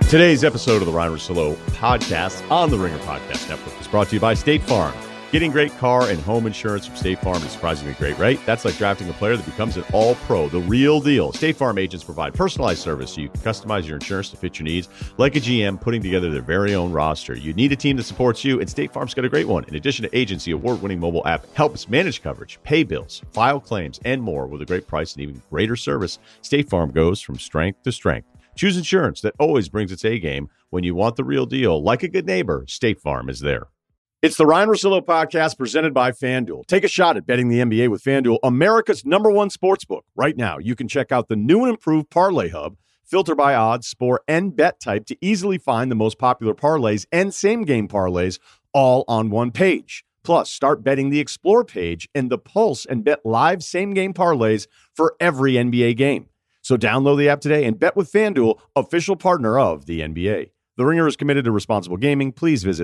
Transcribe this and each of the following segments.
Today's episode of the Ryan Russillo podcast on the Ringer Podcast Network is brought to you by State Farm. Getting great car and home insurance from State Farm is surprisingly great, right? That's like drafting a player that becomes an all-pro, the real deal. State Farm agents provide personalized service so you can customize your insurance to fit your needs, like a GM putting together their very own roster. You need a team that supports you, and State Farm's got a great one. In addition to agents, the award-winning mobile app helps manage coverage, pay bills, file claims, and more with a great price and even greater service. State Farm goes from strength to strength. Choose insurance that always brings its A-game. When you want the real deal, like a good neighbor, State Farm is there. It's the Ryan Russillo podcast presented by FanDuel. Take a shot at betting the NBA with FanDuel, America's #1 sportsbook. Right now, you can check out the new and improved Parlay Hub. Filter by odds, score, and bet type to easily find the most popular parlays and same-game parlays all on one page. Plus, start betting the Explore page and the Pulse and bet live same-game parlays for every NBA game. So download the app today and bet with FanDuel, official partner of the NBA. The Ringer is committed to responsible gaming. Please visit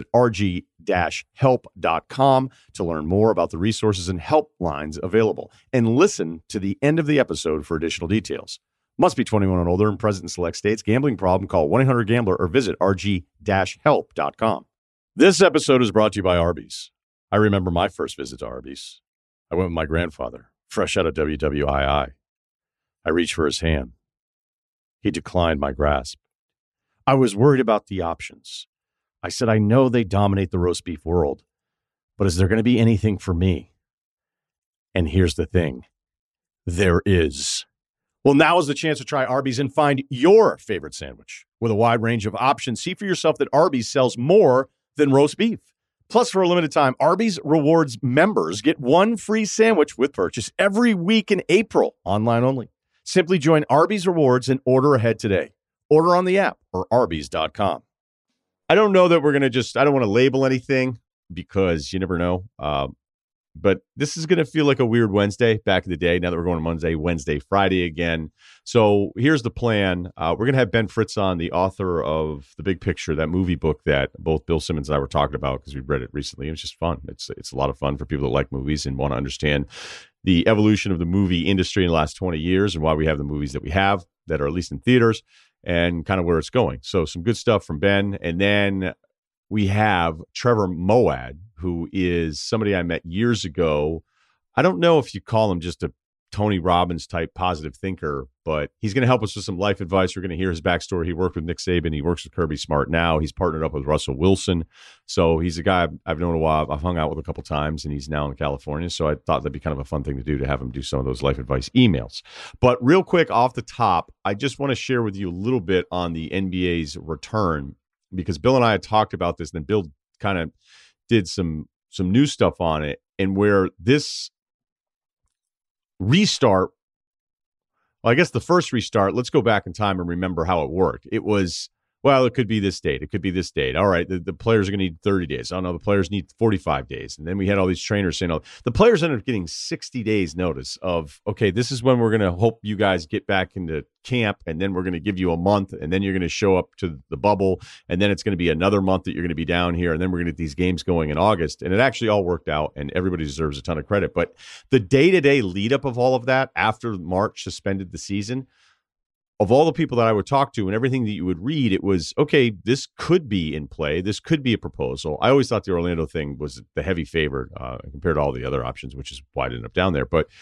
rg-help.com to learn more about the resources and helplines available. And listen to the end of the episode for additional details. Must be 21 and older and present in select states. Gambling problem? Call 1-800-GAMBLER or visit rg-help.com. This episode is brought to you by Arby's. I remember my first visit to Arby's. I went with my grandfather, fresh out of WWII. I reached for his hand. He declined my grasp. I was worried about the options. I said, I know they dominate the roast beef world, but is there going to be anything for me? And here's the thing. There is. Well, now is the chance to try Arby's and find your favorite sandwich. With a wide range of options, see for yourself that Arby's sells more than roast beef. Plus, for a limited time, Arby's Rewards members get one free sandwich with purchase every week in April, online only. Simply join Arby's Rewards and order ahead today. Order on the app or Arby's.com. I don't know that we're going to I don't want to label anything because you never know. But this is going to feel like a weird Wednesday back in the day. Now that we're going to Monday, Wednesday, Friday again. So here's the plan. We're going to have Ben Fritz on, the author of The Big Picture, that movie book that both Bill Simmons and I were talking about because we read it recently. It was just fun. It's a lot of fun for people that like movies and want to understand the evolution of the movie industry in the last 20 years and why we have the movies that we have that are at least in theaters and kind of where it's going. So some good stuff from Ben. And then we have Trevor Moawad, who is somebody I met years ago. I don't know if you call him just a Tony Robbins type positive thinker, but he's going to help us with some life advice. We're going to hear his backstory. He worked with Nick Saban. He works with Kirby Smart now. He's partnered up with Russell Wilson. So he's a guy I've known a while. I've hung out with a couple times, and he's now in California. So I thought that'd be kind of a fun thing to have him do some of those life advice emails. But real quick off the top, I just want to share with you a little bit on the NBA's return, because Bill and I had talked about this, and then Bill kind of did some new stuff on it, and where this restart, well, I guess the first restart, let's go back in time and remember how it worked. It was, well, it could be this date. It could be this date. All right, the players are going to need 30 days. Oh, no, the players need 45 days. And then we had all these trainers saying, oh, the players ended up getting 60 days notice of, okay, this is when we're going to hope you guys get back into camp, and then we're going to give you a month, and then you're going to show up to the bubble, and then it's going to be another month that you're going to be down here, and then we're going to get these games going in August. And it actually all worked out, and everybody deserves a ton of credit. But the day-to-day lead-up of all of that, after March suspended the season, of all the people that I would talk to and everything that you would read, it was, okay, this could be in play. This could be a proposal. I always thought the Orlando thing was the heavy favorite compared to all the other options, which is why I ended up down there. But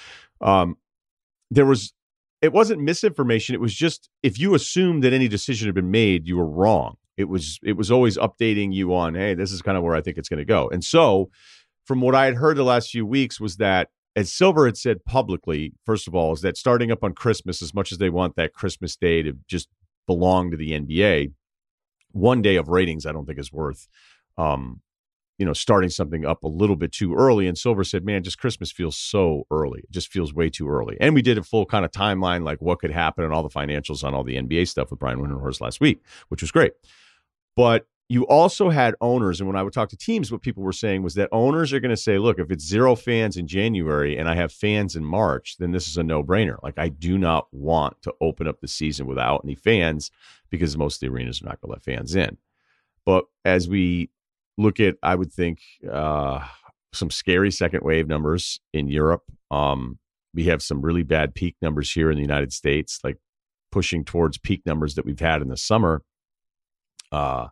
it wasn't misinformation. It was just, if you assumed that any decision had been made, you were wrong. It was always updating you on, hey, this is kind of where I think it's going to go. And so from what I had heard the last few weeks was that, as Silver had said publicly, first of all, is that starting up on Christmas, as much as they want that Christmas day to just belong to the NBA, one day of ratings I don't think is worth, starting something up a little bit too early. And Silver said, man, just Christmas feels so early. It just feels way too early. And we did a full kind of timeline, like what could happen and all the financials on all the NBA stuff with Brian Windhorst last week, which was great. But you also had owners, and when I would talk to teams, what people were saying was that owners are going to say, look, if it's 0 fans in January and I have fans in March, then this is a no-brainer. Like, I do not want to open up the season without any fans because most of the arenas are not going to let fans in. But as we look at, I would think, some scary second wave numbers in Europe, we have some really bad peak numbers here in the United States, like pushing towards peak numbers that we've had in the summer. uh,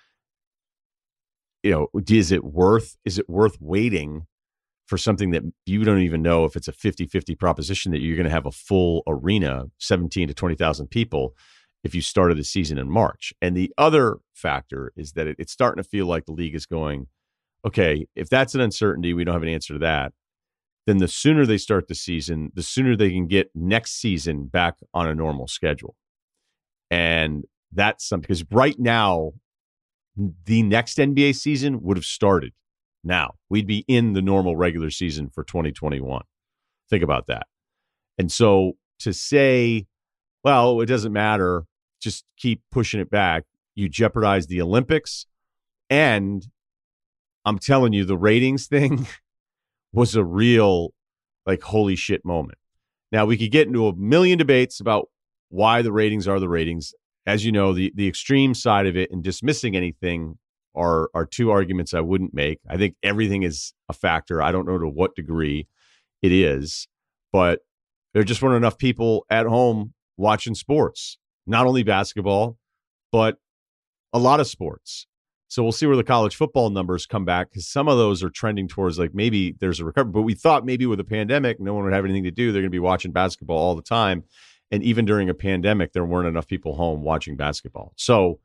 is it worth waiting for something that you don't even know if it's a 50-50 proposition that you're going to have a full arena, 17 to 20,000 people, if you started the season in March? And the other factor is that it's starting to feel like the league is going, okay, if that's an uncertainty, we don't have an answer to that, then the sooner they start the season, the sooner they can get next season back on a normal schedule. And that's something, because right now, the next NBA season would have started now. We'd be in the normal regular season for 2021. Think about that. And so to say, well, it doesn't matter, just keep pushing it back, you jeopardize the Olympics. And I'm telling you, the ratings thing was a real, like, holy shit moment. Now, we could get into a million debates about why the ratings are the ratings. As you know, the extreme side of it and dismissing anything are two arguments I wouldn't make. I think everything is a factor. I don't know to what degree it is, but there just weren't enough people at home watching sports, not only basketball, but a lot of sports. So we'll see where the college football numbers come back, because some of those are trending towards, like, maybe there's a recovery. But we thought maybe with a pandemic, no one would have anything to do. They're going to be watching basketball all the time. And even during a pandemic, there weren't enough people home watching basketball. So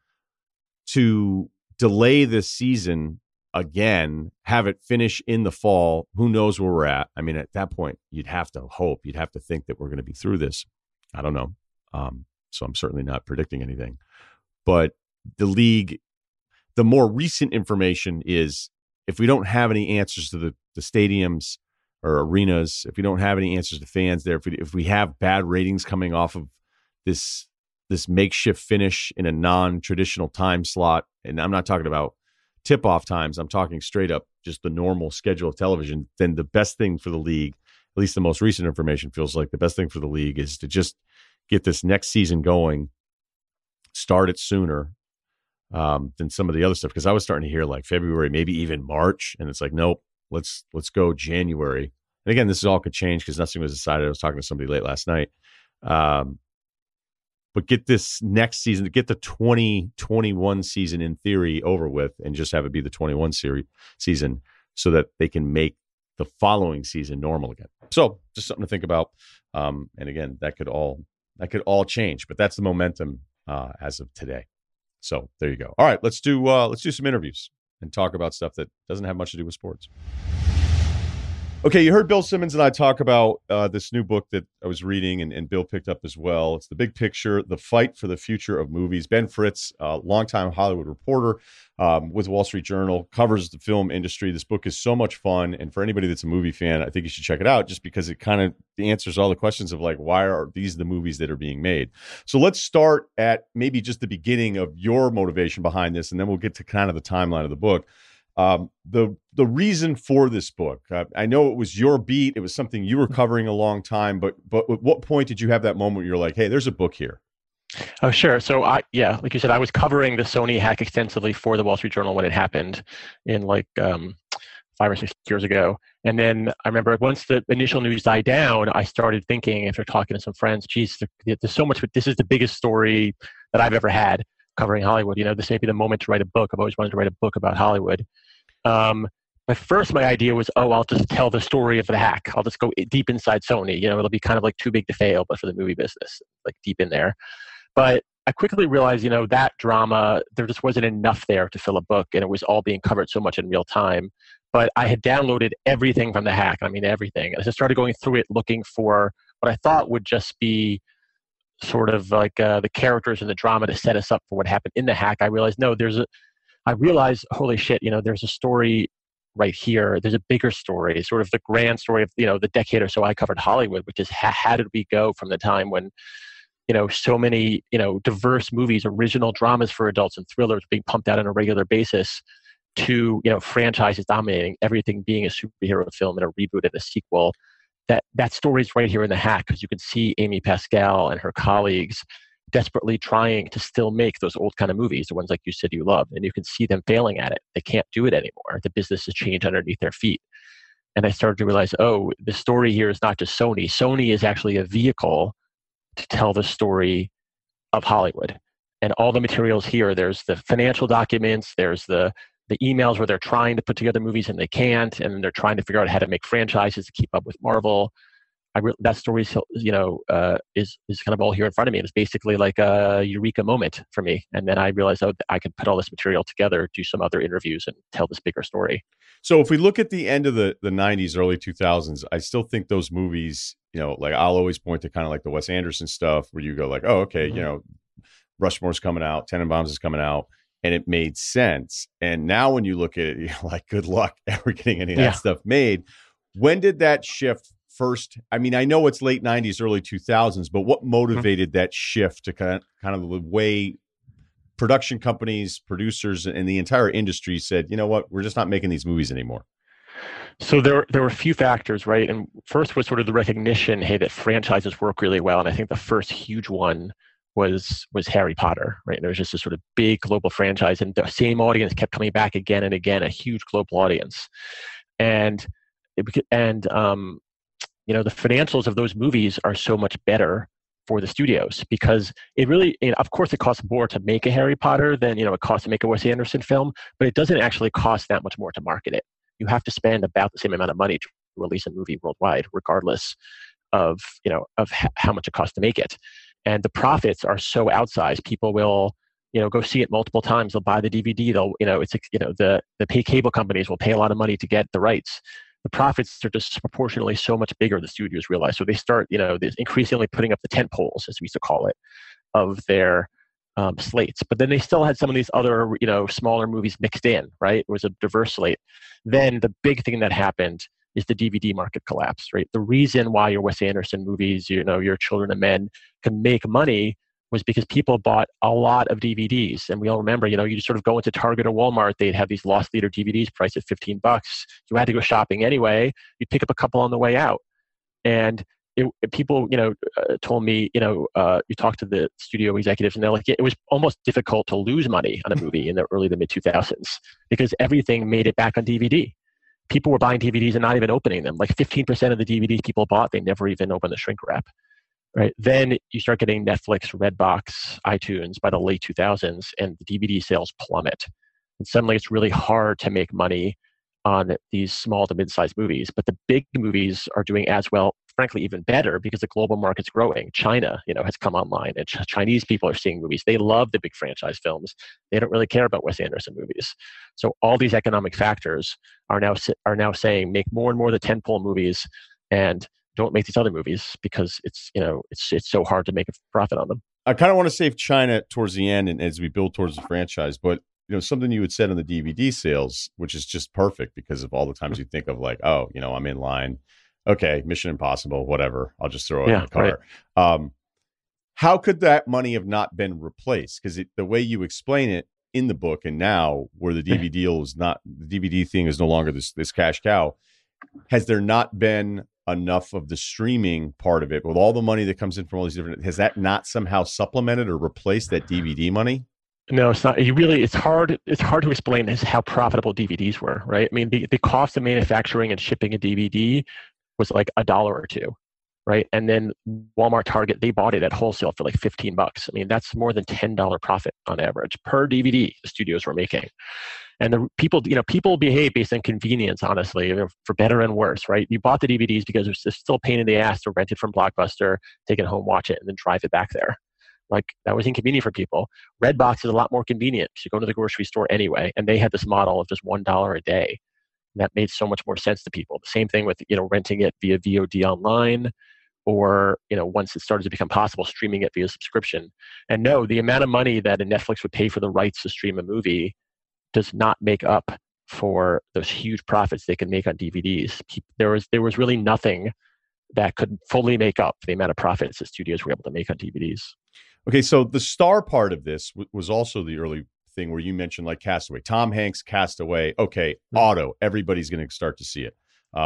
to delay this season again, have it finish in the fall, who knows where we're at? I mean, at that point, you'd have to hope, you'd have to think that we're going to be through this. I don't know. So I'm certainly not predicting anything. But the league, the more recent information is, if we don't have any answers to the stadiums or arenas, if we don't have any answers to fans there, if we have bad ratings coming off of this makeshift finish in a non-traditional time slot, and I'm not talking about tip-off times, I'm talking straight up just the normal schedule of television, then the best thing for the league, at least the most recent information feels like the best thing for the league, is to just get this next season going, start it sooner than some of the other stuff. Because I was starting to hear like February, maybe even March, and it's like, nope, let's go January. And again, this all could change because nothing was decided. I was talking to somebody late last night. But get this next season, get the 2021 season in theory over with, and just have it be the 21 season, so that they can make the following season normal again. So just something to think about. And again, that could all change, but that's the momentum as of today. So there you go. All right, let's do some interviews and talk about stuff that doesn't have much to do with sports. Okay, you heard Bill Simmons and I talk about this new book that I was reading, and Bill picked up as well. It's The Big Picture, The Fight for the Future of Movies. Ben Fritz, longtime Hollywood reporter with Wall Street Journal, covers the film industry. This book is so much fun, and for anybody that's a movie fan, I think you should check it out, just because it kind of answers all the questions of, like, why are these the movies that are being made? So let's start at maybe just the beginning of your motivation behind this, and then we'll get to kind of the timeline of the book. The reason for this book, I know it was your beat. It was something you were covering a long time, but at what point did you have that moment where you're like, hey, there's a book here? Oh, sure. So like you said, I was covering the Sony hack extensively for the Wall Street Journal when it happened in 5 or 6 years ago. And then I remember once the initial news died down, I started thinking, after talking to some friends, geez, there's so much, but this is the biggest story that I've ever had covering Hollywood. This may be the moment to write a book. I've always wanted to write a book about Hollywood. But first, my idea was, I'll just tell the story of the hack. I'll just go deep inside Sony. It'll be kind of like Too Big to Fail, but for the movie business, like deep in there. But I quickly realized, that drama, there just wasn't enough there to fill a book, and it was all being covered so much in real time. But I had downloaded everything from the hack. I mean, everything. And I just started going through it, looking for what I thought would just be sort of like the characters and the drama to set us up for what happened in the hack. I realized, holy shit, there's a story right here. There's a bigger story, sort of the grand story of, the decade or so I covered Hollywood, which is how did we go from the time when, so many, diverse movies, original dramas for adults and thrillers being pumped out on a regular basis, to, franchises dominating everything, being a superhero film and a reboot and a sequel. That story is right here in the hack, because you can see Amy Pascal and her colleagues desperately trying to still make those old kind of movies, the ones like you said you love, and you can see them failing at it. They can't do it anymore. The business has changed underneath their feet. And I started to realize, the story here is not just Sony. Sony is actually a vehicle to tell the story of Hollywood. and all the materials here. There's the financial documents, there's the emails where they're trying to put together movies and they can't, and then they're trying to figure out how to make franchises to keep up with Marvel. That story, is kind of all here in front of me. It was basically like a eureka moment for me. And then I realized, I could put all this material together, do some other interviews, and tell this bigger story. So if we look at the end of the 90s, early 2000s, I still think those movies, like I'll always point to kind of like the Wes Anderson stuff where you go like, oh, okay, Rushmore's coming out, Tenenbaums is coming out, and it made sense. And now when you look at it, you're like, good luck ever getting any of that stuff made. When did that shift first? I mean, I know it's late 90s, early 2000s, but what motivated that shift to kind of the way production companies, producers, and the entire industry said, you know what, we're just not making these movies anymore? So there were a few factors, right? And first was sort of the recognition, hey, that franchises work really well. And I think the first huge one was Harry Potter, right? And there was just this sort of big global franchise, and the same audience kept coming back again and again, a huge global audience. And the financials of those movies are so much better for the studios, because it really, of course, it costs more to make a Harry Potter than it costs to make a Wes Anderson film, but it doesn't actually cost that much more to market it. You have to spend about the same amount of money to release a movie worldwide, regardless of how much it costs to make it. And the profits are so outsized. People will go see it multiple times. They'll buy the DVD. They'll the pay cable companies will pay a lot of money to get the rights. The profits are disproportionately so much bigger, the studios realize. So they start, increasingly putting up the tent poles, as we used to call it, of their slates. But then they still had some of these other, smaller movies mixed in, right? It was a diverse slate. Then the big thing that happened is the DVD market collapse, right? The reason why your Wes Anderson movies, your Children of Men can make money was because people bought a lot of DVDs. And we all remember, you just sort of go into Target or Walmart, they'd have these lost leader DVDs priced at $15. You had to go shopping anyway. You'd pick up a couple on the way out. And people, told me, you talk to the studio executives and they're like, it was almost difficult to lose money on a movie in the early to mid 2000s because everything made it back on DVD. People were buying DVDs and not even opening them. Like 15% of the DVDs people bought, they never even opened the shrink wrap. Right. Then you start getting Netflix, Redbox, iTunes by the late 2000s, and the DVD sales plummet. And suddenly it's really hard to make money on these small to mid-sized movies. But the big movies are doing as well, frankly, even better because the global market's growing. China, has come online, and Chinese people are seeing movies. They love the big franchise films. They don't really care about Wes Anderson movies. So all these economic factors are now saying make more and more of the tentpole movies and don't make these other movies because it's so hard to make a profit on them. I kind of want to save China towards the end and as we build towards the franchise, but something you had said on the DVD sales, which is just perfect because of all the times you think of like, oh, I'm in line. Okay, Mission Impossible, whatever. I'll just throw it in the car. Right. How could that money have not been replaced? Because the way you explain it in the book and now where the DVD deal is not, the DVD thing is no longer this cash cow, has there not been enough of the streaming part of it with all the money that comes in from all these different, has that not somehow supplemented or replaced that DVD money? No, it's not. It's hard to explain how profitable DVDs were, right? I mean, the cost of manufacturing and shipping a DVD was like $1 or $2, right? And then Walmart, Target, they bought it at wholesale for like $15. I mean, that's more than $10 profit on average per DVD the studios were making. And the people behave based on convenience, honestly, for better and worse, right? You bought the DVDs because it was still a pain in the ass to rent it from Blockbuster, take it home, watch it, and then drive it back there. Like, that was inconvenient for people. Redbox is a lot more convenient. You go to the grocery store anyway, and they had this model of just $1 a day. And that made so much more sense to people. The same thing with, renting it via VOD online, or, once it started to become possible, streaming it via subscription. And no, the amount of money that a Netflix would pay for the rights to stream a movie does not make up for those huge profits they can make on DVDs. There was really nothing that could fully make up the amount of profits that studios were able to make on DVDs. Okay, so the star part of this was also the early thing where you mentioned like Castaway. Tom Hanks, Castaway. Okay, Auto. Everybody's going to start to see it.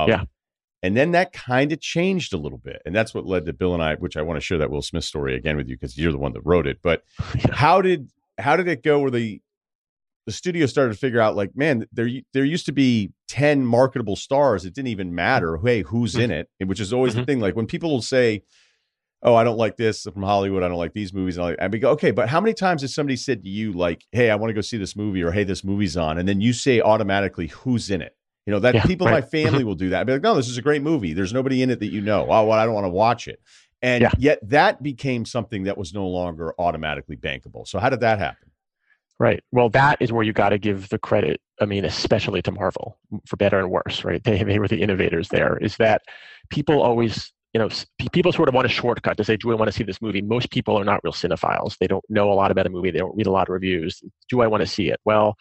And then that kind of changed a little bit. And that's what led to Bill and I, which I want to share that Will Smith story again with you because you're the one that wrote it. But how did it go where the studio started to figure out like, man, there used to be 10 marketable stars. It didn't even matter, hey, who's in it, which is always the thing. Like when people will say, oh, I don't like this from Hollywood. I don't like these movies. And we go, okay, but how many times has somebody said to you, like, hey, I want to go see this movie, or hey, this movie's on, and then you say automatically who's in it? You know, that people in my family will do that. I'd be like, no, this is a great movie. There's nobody in it that you know. Oh, well, I don't want to watch it. And yet that became something that was no longer automatically bankable. So how did that happen? Right. Well, that is where you got to give the credit. I mean, especially to Marvel, for better and worse, right? They were the innovators there. Is that people always, people sort of want a shortcut to say, do I want to see this movie? Most people are not real cinephiles. They don't know a lot about a movie. They don't read a lot of reviews. Do I want to see it? Well,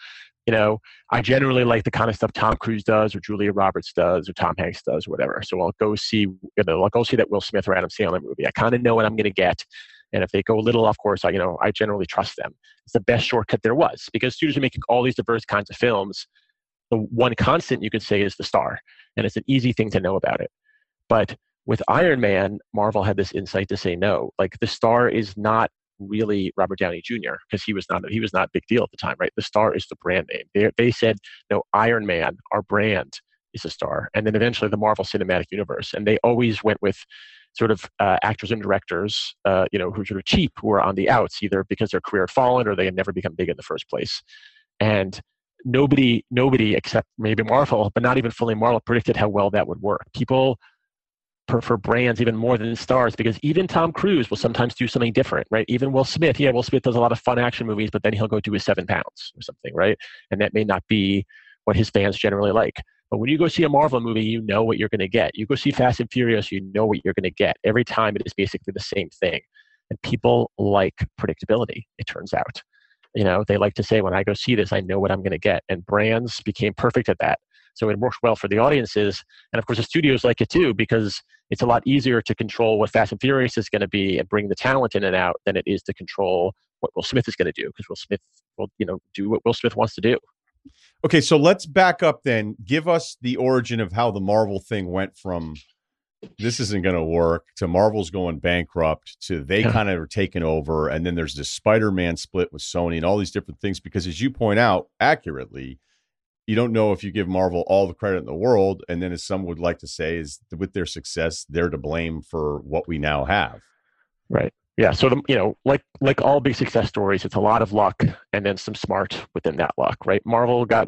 I generally like the kind of stuff Tom Cruise does, or Julia Roberts does, or Tom Hanks does, or whatever. So I'll go see that Will Smith or Adam Sandler movie. I kind of know what I'm going to get. And if they go a little off course, I generally trust them. It's the best shortcut there was, because studios are making all these diverse kinds of films. The one constant you could say is the star, and it's an easy thing to know about it. But with Iron Man, Marvel had this insight to say no. Like, the star is not really Robert Downey Jr., because he was not a big deal at the time, right? The star is the brand name. They said, no, Iron Man, our brand, is a star. And then eventually the Marvel Cinematic Universe. And they always went with sort of actors and directors, who are sort of cheap, who are on the outs, either because their career had fallen or they had never become big in the first place. And nobody except maybe Marvel, but not even fully Marvel, predicted how well that would work. People prefer brands even more than stars, because even Tom Cruise will sometimes do something different, right? Even Will Smith, Will Smith does a lot of fun action movies, but then he'll go do his 7 pounds or something, right? And that may not be what his fans generally like. But when you go see a Marvel movie, you know what you're going to get. You go see Fast and Furious, you know what you're going to get. Every time it is basically the same thing. And people like predictability, it turns out. They like to say, when I go see this, I know what I'm going to get. And brands became perfect at that. So it works well for the audiences. And of course, the studios like it too, because it's a lot easier to control what Fast and Furious is going to be and bring the talent in and out than it is to control what Will Smith is going to do, because Will Smith will, do what Will Smith wants to do. Okay, so let's back up then. Give us the origin of how the Marvel thing went from this isn't going to work to Marvel's going bankrupt to they kind of are taking over. And then there's this Spider-Man split with Sony and all these different things, because as you point out accurately, you don't know if you give Marvel all the credit in the world. And then, as some would like to say, is with their success, they're to blame for what we now have. Right. Yeah. So, like all big success stories, it's a lot of luck and then some smart within that luck, right? Marvel got,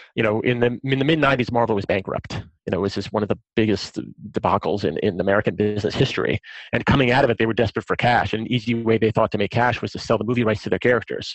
in the mid-90s, Marvel was bankrupt. It was just one of the biggest debacles in American business history. And coming out of it, they were desperate for cash. And an easy way they thought to make cash was to sell the movie rights to their characters.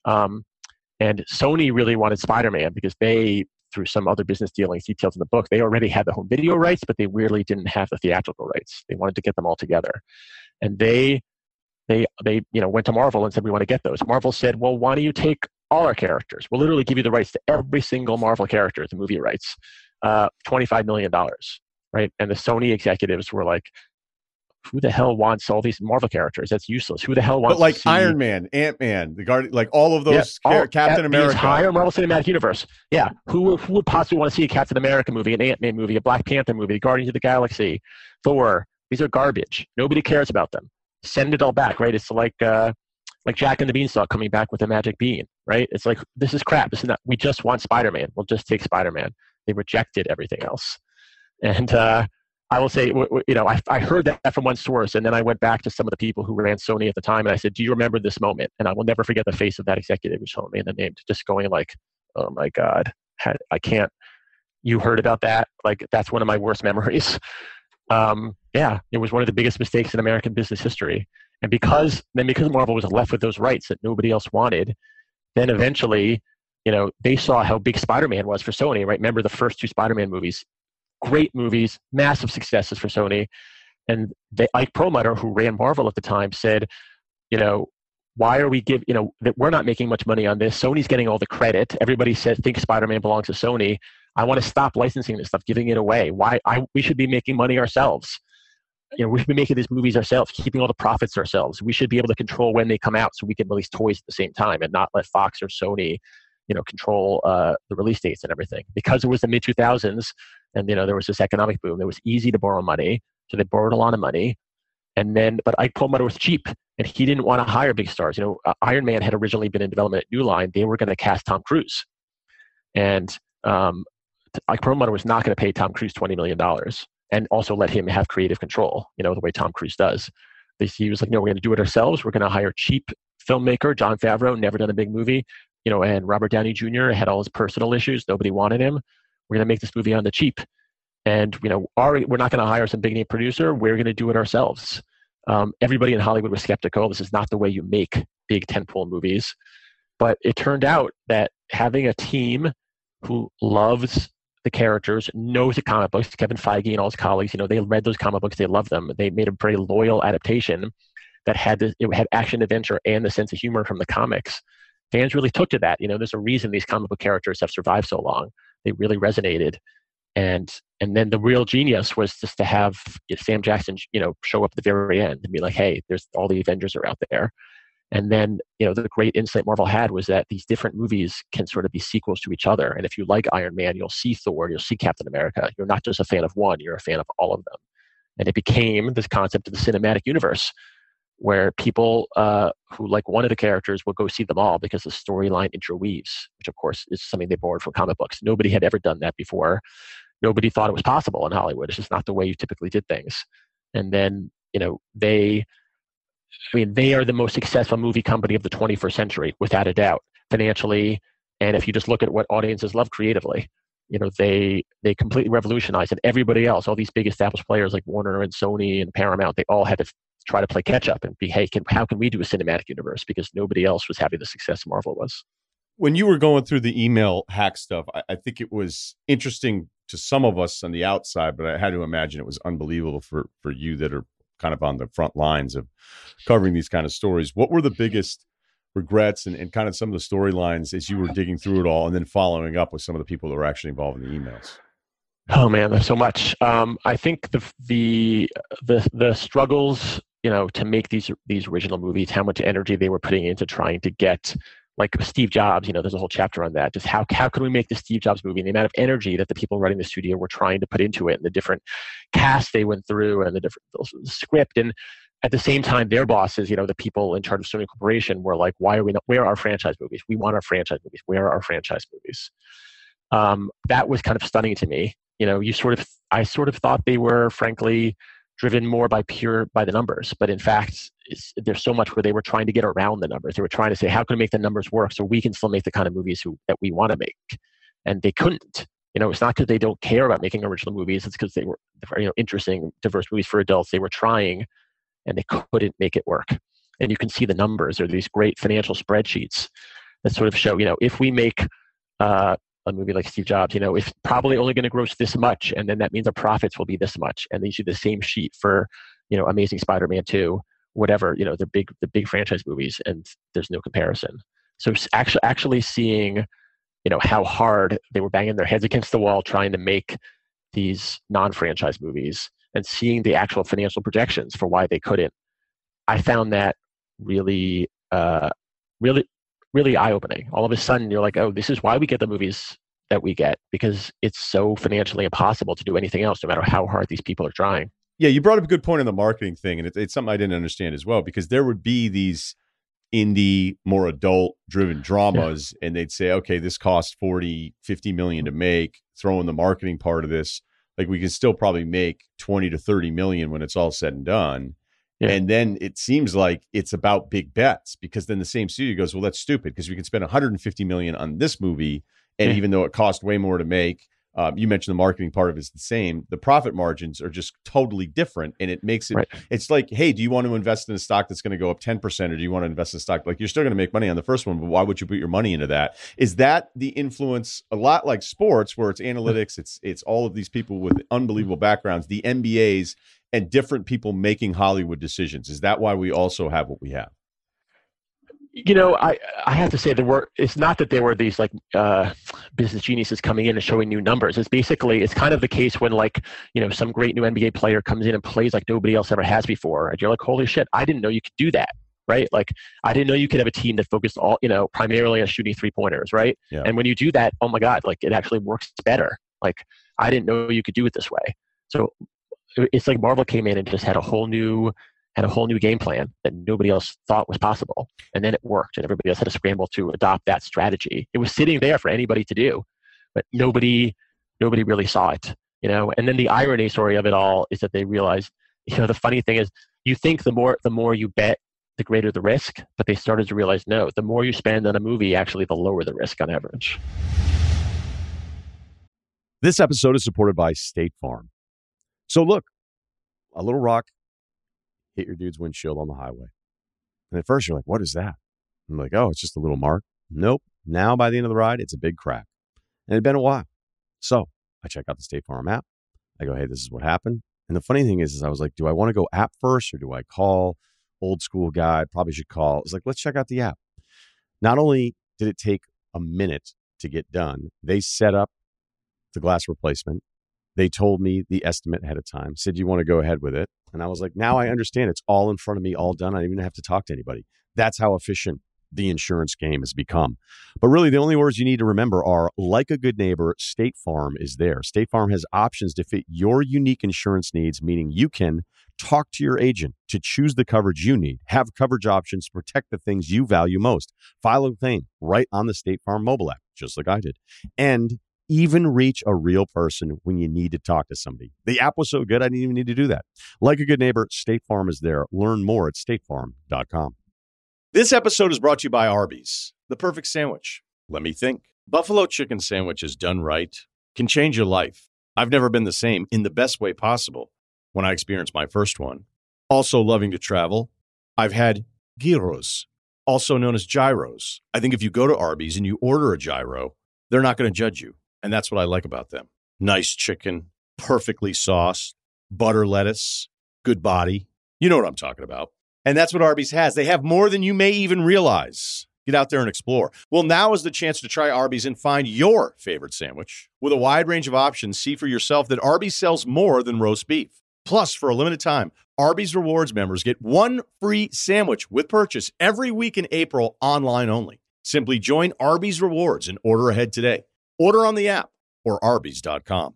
And Sony really wanted Spider-Man because they, through some other business dealings details in the book, they already had the home video rights, but they really didn't have the theatrical rights. They wanted to get them all together. And they went to Marvel and said, we want to get those. Marvel said, well, why don't you take all our characters? We'll literally give you the rights to every single Marvel character, the movie rights, $25 million, right? And the Sony executives were like, who the hell wants all these Marvel characters? That's useless. Who the hell wants to see Iron Man, Ant-Man, the Guardian, like all of those, Captain America. The entire Marvel Cinematic Universe. Yeah. Who would possibly want to see a Captain America movie, an Ant-Man movie, a Black Panther movie, Guardians of the Galaxy, Thor? These are garbage. Nobody cares about them. Send it all back, right? It's like Jack and the Beanstalk coming back with a magic bean, right? It's like, this is crap. This is not. We just want Spider-Man. We'll just take Spider-Man. They rejected everything else. And I will say, I heard that from one source, and then I went back to some of the people who ran Sony at the time, and I said, do you remember this moment? And I will never forget the face of that executive who told me the name, just going like, oh my God, I can't, you heard about that? Like, that's one of my worst memories. It was one of the biggest mistakes in American business history. And because Marvel was left with those rights that nobody else wanted, then eventually, they saw how big Spider-Man was for Sony, right? Remember the first 2 Spider-Man movies? Great movies, massive successes for Sony. And Ike Perlmutter, who ran Marvel at the time, said, why are we that we're not making much money on this? Sony's getting all the credit. Everybody thinks Spider-Man belongs to Sony. I want to stop licensing this stuff, giving it away. We should be making money ourselves. We should be making these movies ourselves, keeping all the profits ourselves. We should be able to control when they come out so we can release toys at the same time and not let Fox or Sony, control the release dates and everything. Because it was the mid-2000s and, there was this economic boom, it was easy to borrow money. So they borrowed a lot of money. But Ike Perlmutter was cheap and he didn't want to hire big stars. Iron Man had originally been in development at New Line. They were going to cast Tom Cruise. And Ike Perlmutter was not going to pay Tom Cruise $20 million and also let him have creative control, the way Tom Cruise does. He was like, no, we're going to do it ourselves. We're going to hire cheap filmmaker, Jon Favreau, never done a big movie, and Robert Downey Jr. had all his personal issues. Nobody wanted him. We're going to make this movie on the cheap. And, we're not going to hire some big name producer. We're going to do it ourselves. Everybody in Hollywood was skeptical. This is not the way you make big tentpole movies. But it turned out that having a team who loves the characters, knows the comic books, Kevin Feige and all his colleagues, they read those comic books, they love them. They made a very loyal adaptation that it had action, adventure, and the sense of humor from the comics. Fans really took to that. There's a reason these comic book characters have survived so long. They really resonated. And then the real genius was just to have Sam Jackson, show up at the very end and be like, hey, there's all the Avengers are out there. And then, the great insight Marvel had was that these different movies can sort of be sequels to each other. And if you like Iron Man, you'll see Thor, you'll see Captain America. You're not just a fan of one, you're a fan of all of them. And it became this concept of the cinematic universe where people who like one of the characters will go see them all because the storyline interweaves, which of course is something they borrowed from comic books. Nobody had ever done that before. Nobody thought it was possible in Hollywood. It's just not the way you typically did things. And then, they are the most successful movie company of the 21st century, without a doubt, financially. And if you just look at what audiences love creatively, they completely revolutionized. And everybody else, all these big established players like Warner and Sony and Paramount, they all had to try to play catch up and be, hey, how can we do a cinematic universe? Because nobody else was having the success Marvel was. When you were going through the email hack stuff, I think it was interesting to some of us on the outside, but I had to imagine it was unbelievable for you that are kind of on the front lines of covering these kind of stories. What were the biggest regrets and kind of some of the storylines as you were digging through it all and then following up with some of the people that were actually involved in the emails? Oh man, there's so much. I think the struggles, to make these original movies, how much energy they were putting into trying to get, like Steve Jobs, there's a whole chapter on that. Just how can we make the Steve Jobs movie, and the amount of energy that the people running the studio were trying to put into it, and the different casts they went through, and the different script. And at the same time, their bosses, the people in charge of Sony Corporation, were like, where are our franchise movies? We want our franchise movies. Where are our franchise movies? That was kind of stunning to me. I sort of thought they were, frankly, driven more by the numbers. But in fact, there's so much where they were trying to get around the numbers. They were trying to say, how can we make the numbers work so we can still make the kind of movies that we want to make? And they couldn't. It's not because they don't care about making original movies. It's because they were, interesting, diverse movies for adults. They were trying, and they couldn't make it work. And you can see the numbers. There are these great financial spreadsheets that sort of show, if we make a movie like Steve Jobs, it's probably only going to gross this much, and then that means our profits will be this much. And they do the same sheet for, Amazing Spider-Man 2, whatever, the big franchise movies, and there's no comparison. So actually seeing, how hard they were banging their heads against the wall trying to make these non-franchise movies, and seeing the actual financial projections for why they couldn't, I found that really, really eye-opening. All of a sudden, you're like, oh, this is why we get the movies that we get, because it's so financially impossible to do anything else, no matter how hard these people are trying. Yeah, you brought up a good point on the marketing thing, and it's something I didn't understand as well, because there would be these indie, more adult-driven dramas, and they'd say, okay, this costs 40, 50 million to make, throw in the marketing part of this, like we can still probably make 20 to 30 million when it's all said and done. Yeah. And then it seems like it's about big bets, because then the same studio goes, well, that's stupid, because we can spend 150 million on this movie. And even though it cost way more to make, you mentioned the marketing part of it's the same, the profit margins are just totally different. And it makes it, right. It's like, hey, do you want to invest in a stock that's going to go up 10%, or do you want to invest in a stock? Like, you're still going to make money on the first one, but why would you put your money into that? Is that the influence, a lot like sports, where it's analytics, it's all of these people with unbelievable backgrounds, the MBAs, and different people making Hollywood decisions? Is that why we also have what we have? I have to say it's not that there were these like business geniuses coming in and showing new numbers. It's kind of the case when some great new NBA player comes in and plays like nobody else ever has before. And you're like, holy shit, I didn't know you could do that. Right? Like, I didn't know you could have a team that focused primarily on shooting 3-pointers. Right. Yeah. And when you do that, oh my God, like it actually works better. Like, I didn't know you could do it this way. So it's like Marvel came in and just had a whole new game plan that nobody else thought was possible. And then it worked, and everybody else had to scramble to adopt that strategy. It was sitting there for anybody to do, but nobody really saw it, And then the irony story of it all is that they realized, the funny thing is, you think the more you bet, the greater the risk, but they started to realize, no, the more you spend on a movie, actually, the lower the risk on average. This episode is supported by State Farm. So look, a little rock hit your dude's windshield on the highway. And at first you're like, what is that? I'm like, oh, it's just a little mark. Nope. Now by the end of the ride, it's a big crack. And it'd been a while. So I check out the State Farm app. I go, hey, this is what happened. And the funny thing is I was like, do I want to go app first or do I call? Old school guy, probably should call. It's like, let's check out the app. Not only did it take a minute to get done, they set up the glass replacement. They told me the estimate ahead of time, said, you want to go ahead with it? And I was like, now I understand. It's all in front of me, all done. I don't even have to talk to anybody. That's how efficient the insurance game has become. But really, the only words you need to remember are, like a good neighbor, State Farm is there. State Farm has options to fit your unique insurance needs, meaning you can talk to your agent to choose the coverage you need, have coverage options to protect the things you value most, file a claim right on the State Farm mobile app, just like I did, and even reach a real person when you need to talk to somebody. The app was so good, I didn't even need to do that. Like a good neighbor, State Farm is there. Learn more at statefarm.com. This episode is brought to you by Arby's, the perfect sandwich. Let me think. Buffalo chicken sandwiches done right can change your life. I've never been the same in the best way possible when I experienced my first one. Also loving to travel, I've had gyros, also known as gyros. I think if you go to Arby's and you order a gyro, they're not going to judge you. And that's what I like about them. Nice chicken, perfectly sauced, butter lettuce, good body. You know what I'm talking about. And that's what Arby's has. They have more than you may even realize. Get out there and explore. Well, now is the chance to try Arby's and find your favorite sandwich. With a wide range of options, see for yourself that Arby's sells more than roast beef. Plus, for a limited time, Arby's Rewards members get one free sandwich with purchase every week in April, online only. Simply join Arby's Rewards and order ahead today. Order on the app or Arby's.com.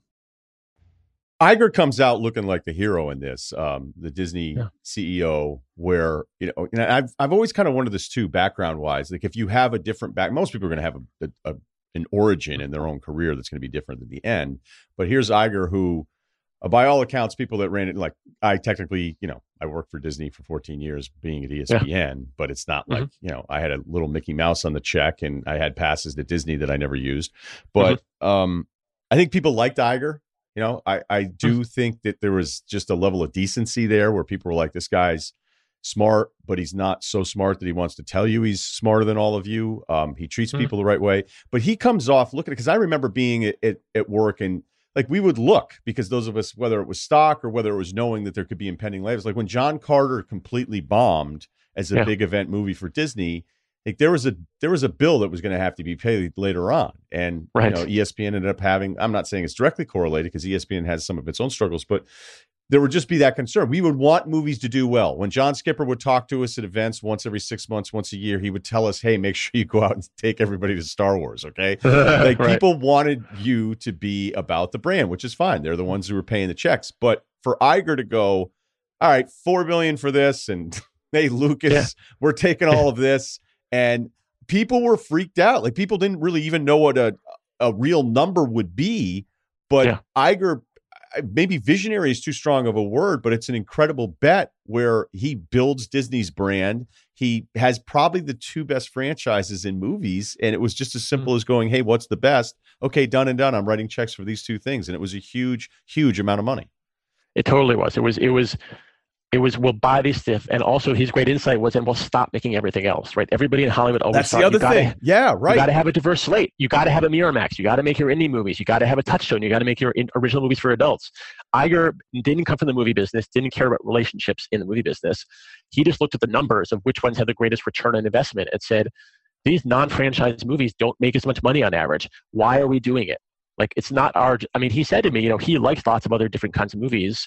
Iger comes out looking like the hero in this, the Disney CEO, where, I've always kind of wondered this too, background wise, like if you have a different most people are going to have an origin in their own career that's going to be different than the end. But here's Iger, who, by all accounts, people that ran it, like I technically, I worked for Disney for 14 years being at ESPN, but it's not like, I had a little Mickey Mouse on the check and I had passes to Disney that I never used. But I think people liked Iger. I do think that there was just a level of decency there where people were like, this guy's smart, but he's not so smart that he wants to tell you he's smarter than all of you. He treats people the right way, but he comes off looking, because I remember being at work and like we would look, because those of us, whether it was stock or whether it was knowing that there could be impending layoffs, like when John Carter completely bombed as a big event movie for Disney, like there was a bill that was going to have to be paid later on. And ESPN ended up having, I'm not saying it's directly correlated because ESPN has some of its own struggles, but there would just be that concern. We would want movies to do well. When John Skipper would talk to us at events once every 6 months, once a year, he would tell us, hey, make sure you go out and take everybody to Star Wars, okay? Like people wanted you to be about the brand, which is fine. They're the ones who were paying the checks. But for Iger to go, all right, $4 billion for this, and hey, Lucas, we're taking all of this. And people were freaked out. Like people didn't really even know what a real number would be. But Iger, maybe visionary is too strong of a word, but it's an incredible bet where he builds Disney's brand. He has probably the two best franchises in movies. And it was just as simple as going, hey, what's the best? Okay, done and done. I'm writing checks for these two things. And it was a huge, huge amount of money. It totally was. It was, we'll buy these stuff. And also his great insight was, and we'll stop making everything else, right? Everybody in Hollywood always thought, that's the other thing. Yeah, right. You got to have a diverse slate. You got to have a Miramax. You got to make your indie movies. You got to have a Touchstone. You got to make your original movies for adults. Iger didn't come from the movie business, didn't care about relationships in the movie business. He just looked at the numbers of which ones had the greatest return on investment and said, these non-franchise movies don't make as much money on average. Why are we doing it? Like, it's not he said to me, he likes lots of other different kinds of movies.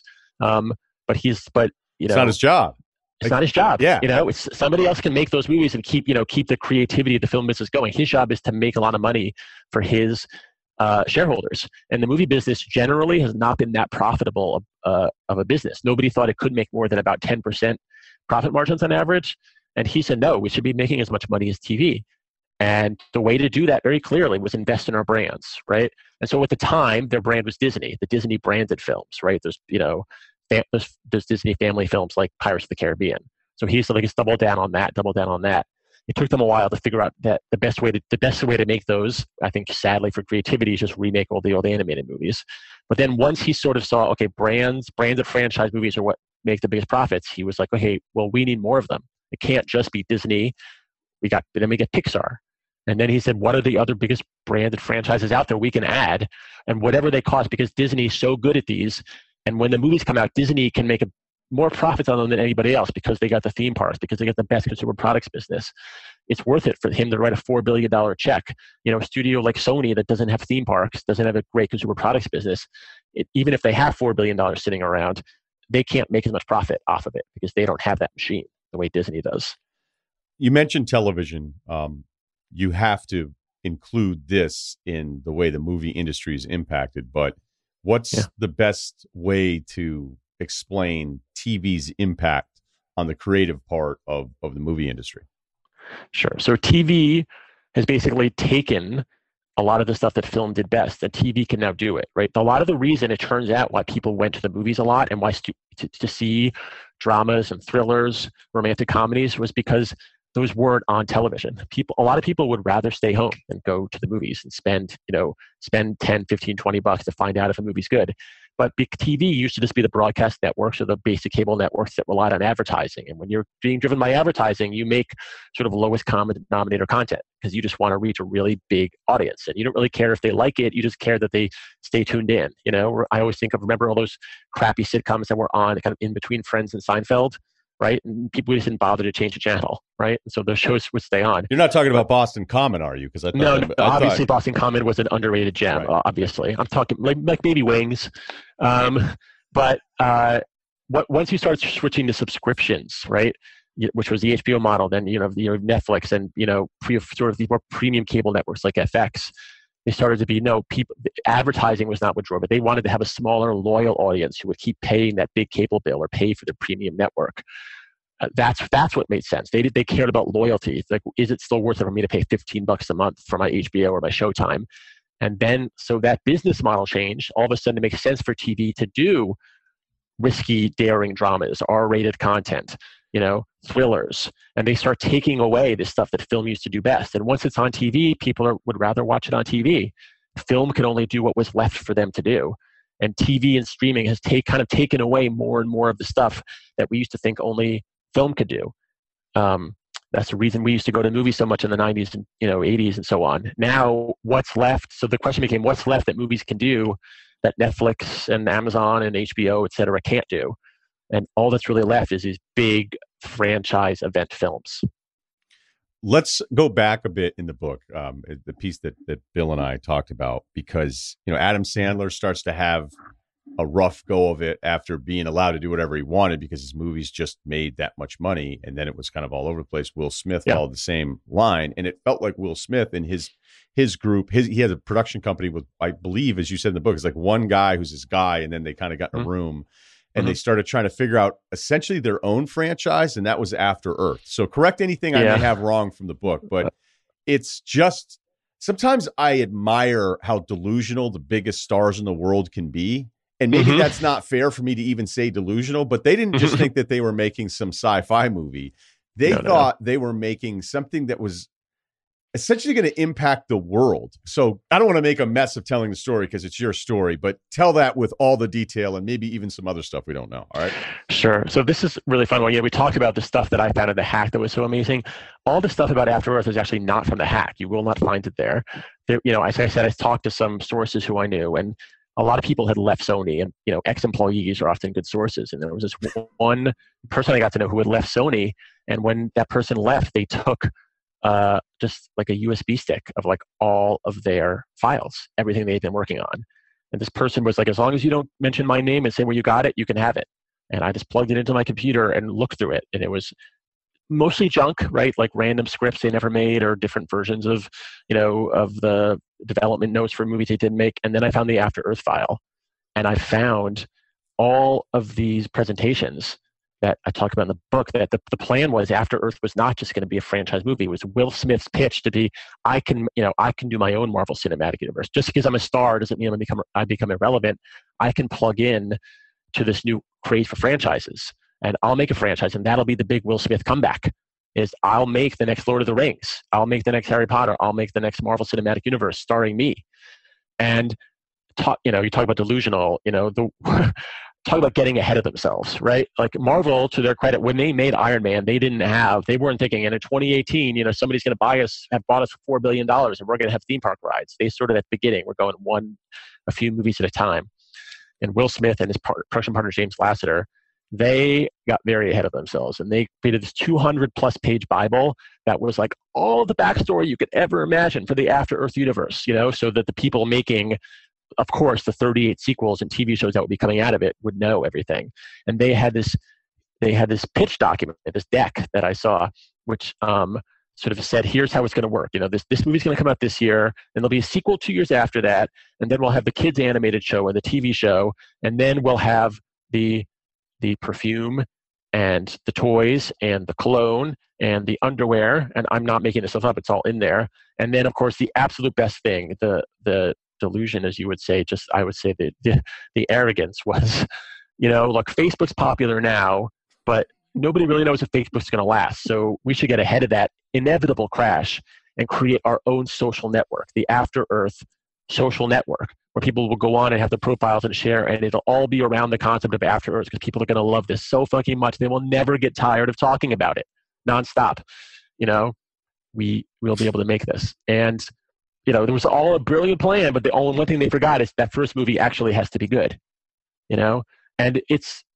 It's not his job. It's not his job. Yeah. It's somebody else can make those movies and keep the creativity of the film business going. His job is to make a lot of money for his shareholders. And the movie business generally has not been that profitable of a business. Nobody thought it could make more than about 10% profit margins on average. And he said, no, we should be making as much money as TV. And the way to do that very clearly was invest in our brands, right? And so at the time, their brand was Disney, the Disney branded films, right? There's, those Disney family films like Pirates of the Caribbean. So he's like, he's double down on that, double down on that. It took them a while to figure out that the best way to make those, I think, sadly for creativity, is just remake all the old animated movies. But then once he sort of saw, okay, branded franchise movies are what make the biggest profits, he was like, okay, well, we need more of them. It can't just be Disney. Then we get Pixar. And then he said, what are the other biggest branded franchises out there we can add? And whatever they cost, because Disney is so good at these. And when the movies come out, Disney can make more profits on them than anybody else because they got the theme parks, because they got the best consumer products business. It's worth it for him to write a $4 billion check. A studio like Sony that doesn't have theme parks, doesn't have a great consumer products business, even if they have $4 billion sitting around, they can't make as much profit off of it because they don't have that machine the way Disney does. You mentioned television. You have to include this in the way the movie industry is impacted, but what's the best way to explain TV's impact on the creative part of the movie industry? Sure. So TV has basically taken a lot of the stuff that film did best, and TV can now do it, right? A lot of the reason, it turns out, why people went to the movies a lot and why to see dramas and thrillers, romantic comedies, was because those weren't on television. A lot of people would rather stay home than go to the movies and spend 10, 15, $20 to find out if a movie's good. But TV used to just be the broadcast networks or the basic cable networks that relied on advertising. And when you're being driven by advertising, you make sort of lowest common denominator content because you just want to reach a really big audience. And you don't really care if they like it. You just care that they stay tuned in. I always remember all those crappy sitcoms that were on kind of in between Friends and Seinfeld, right? And people just didn't bother to change the channel, right? And so those shows would stay on. You're not talking about Boston Common, are you? Because obviously Boston Common was an underrated gem. Right. Obviously, I'm talking like Baby Wings, but once you start switching to subscriptions, right, which was the HBO model, then Netflix and sort of the more premium cable networks like FX. They started to be people. Advertising was not what drove it. They wanted to have a smaller, loyal audience who would keep paying that big cable bill or pay for the premium network. That's what made sense. They cared about loyalty. It's like, is it still worth it for me to pay $15 a month for my HBO or my Showtime? And then, so that business model changed. All of a sudden, it makes sense for TV to do risky, daring dramas, R-rated content, thrillers, and they start taking away the stuff that film used to do best. And once it's on TV, people would rather watch it on TV. Film could only do what was left for them to do. And TV and streaming has kind of taken away more and more of the stuff that we used to think only film could do. That's the reason we used to go to movies so much in the 90s and 80s and so on. Now, what's left? So the question became, what's left that movies can do that Netflix and Amazon and HBO, et cetera, can't do? And all that's really left is these big franchise event films. Let's go back a bit in the book, the piece that Bill and I talked about, because Adam Sandler starts to have a rough go of it after being allowed to do whatever he wanted because his movies just made that much money, and then it was kind of all over the place. Will Smith followed the same line, and it felt like Will Smith and his group, he has a production company with, I believe, as you said in the book, it's like one guy who's his guy, and then they kind of got in a room. And they started trying to figure out essentially their own franchise, and that was After Earth. So correct anything I may have wrong from the book, but it's just, sometimes I admire how delusional the biggest stars in the world can be. And maybe that's not fair for me to even say delusional, but they didn't just think that they were making some sci-fi movie. They thought they were making something that was essentially going to impact the world. So I don't want to make a mess of telling the story because it's your story, but tell that with all the detail and maybe even some other stuff we don't know. All right. Sure. So this is really fun. Well, we talked about the stuff that I found in The Hack that was so amazing. All the stuff about After Earth is actually not from The Hack. You will not find it there. As I said, I talked to some sources who I knew, and a lot of people had left Sony, and ex-employees are often good sources. And there was this one person I got to know who had left Sony, and when that person left, they took just like a USB stick of like all of their files, everything they'd been working on. And this person was like, as long as you don't mention my name and say where you got it, you can have it. And I just plugged it into my computer and looked through it. And it was mostly junk, right? Like random scripts they never made or different versions of, of the development notes for movies they didn't make. And then I found the After Earth file, and I found all of these presentations that I talk about in the book, that the plan was After Earth was not just going to be a franchise movie. It was Will Smith's pitch to be, I can do my own Marvel Cinematic Universe. Just because I'm a star doesn't mean I become irrelevant. I can plug in to this new craze for franchises. And I'll make a franchise, and that'll be the big Will Smith comeback. Is I'll make the next Lord of the Rings. I'll make the next Harry Potter. I'll make the next Marvel Cinematic Universe starring me. And you talk about delusional. Talk about getting ahead of themselves, right? Like Marvel, to their credit, when they made Iron Man, they weren't thinking, and in 2018, somebody's going to have bought us for $4 billion and we're going to have theme park rides. They started at the beginning. We're going a few movies at a time. And Will Smith and his production partner, James Lasseter, they got very ahead of themselves, and they created this 200+ page Bible that was like all the backstory you could ever imagine for the After Earth universe, so that the people making, of course, the 38 sequels and TV shows that would be coming out of it would know everything. And they had this pitch document, this deck that I saw, which sort of said, here's how it's going to work. This movie's going to come out this year, and there'll be a sequel 2 years after that, and then we'll have the kids animated show and the TV show, and then we'll have the perfume and the toys and the cologne and the underwear, and I'm not making this stuff up, it's all in there. And then, of course, the absolute best thing, the delusion, as you would say, I would say the arrogance was, look, Facebook's popular now, but nobody really knows if Facebook's going to last. So we should get ahead of that inevitable crash and create our own social network, the After Earth social network, where people will go on and have the profiles and share, and it'll all be around the concept of After Earth, because people are going to love this so fucking much. They will never get tired of talking about it nonstop. We will be able to make this. And there was all a brilliant plan, but the only one thing they forgot is that first movie actually has to be good, and it's,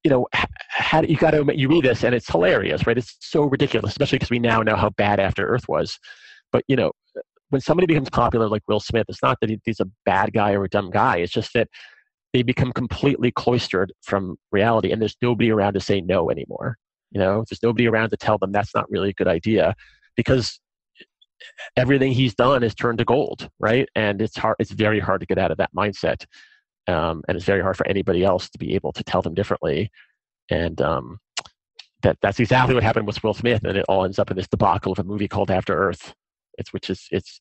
you read this and it's hilarious, right? It's so ridiculous, especially because we now know how bad After Earth was. But, when somebody becomes popular like Will Smith, it's not that he's a bad guy or a dumb guy. It's just that they become completely cloistered from reality, and there's nobody around to say no anymore. There's nobody around to tell them that's not really a good idea, because everything he's done is turned to gold, right? And it's very hard to get out of that mindset. And it's very hard for anybody else to be able to tell them differently. And that's exactly what happened with Will Smith, and it all ends up in this debacle of a movie called After Earth. I think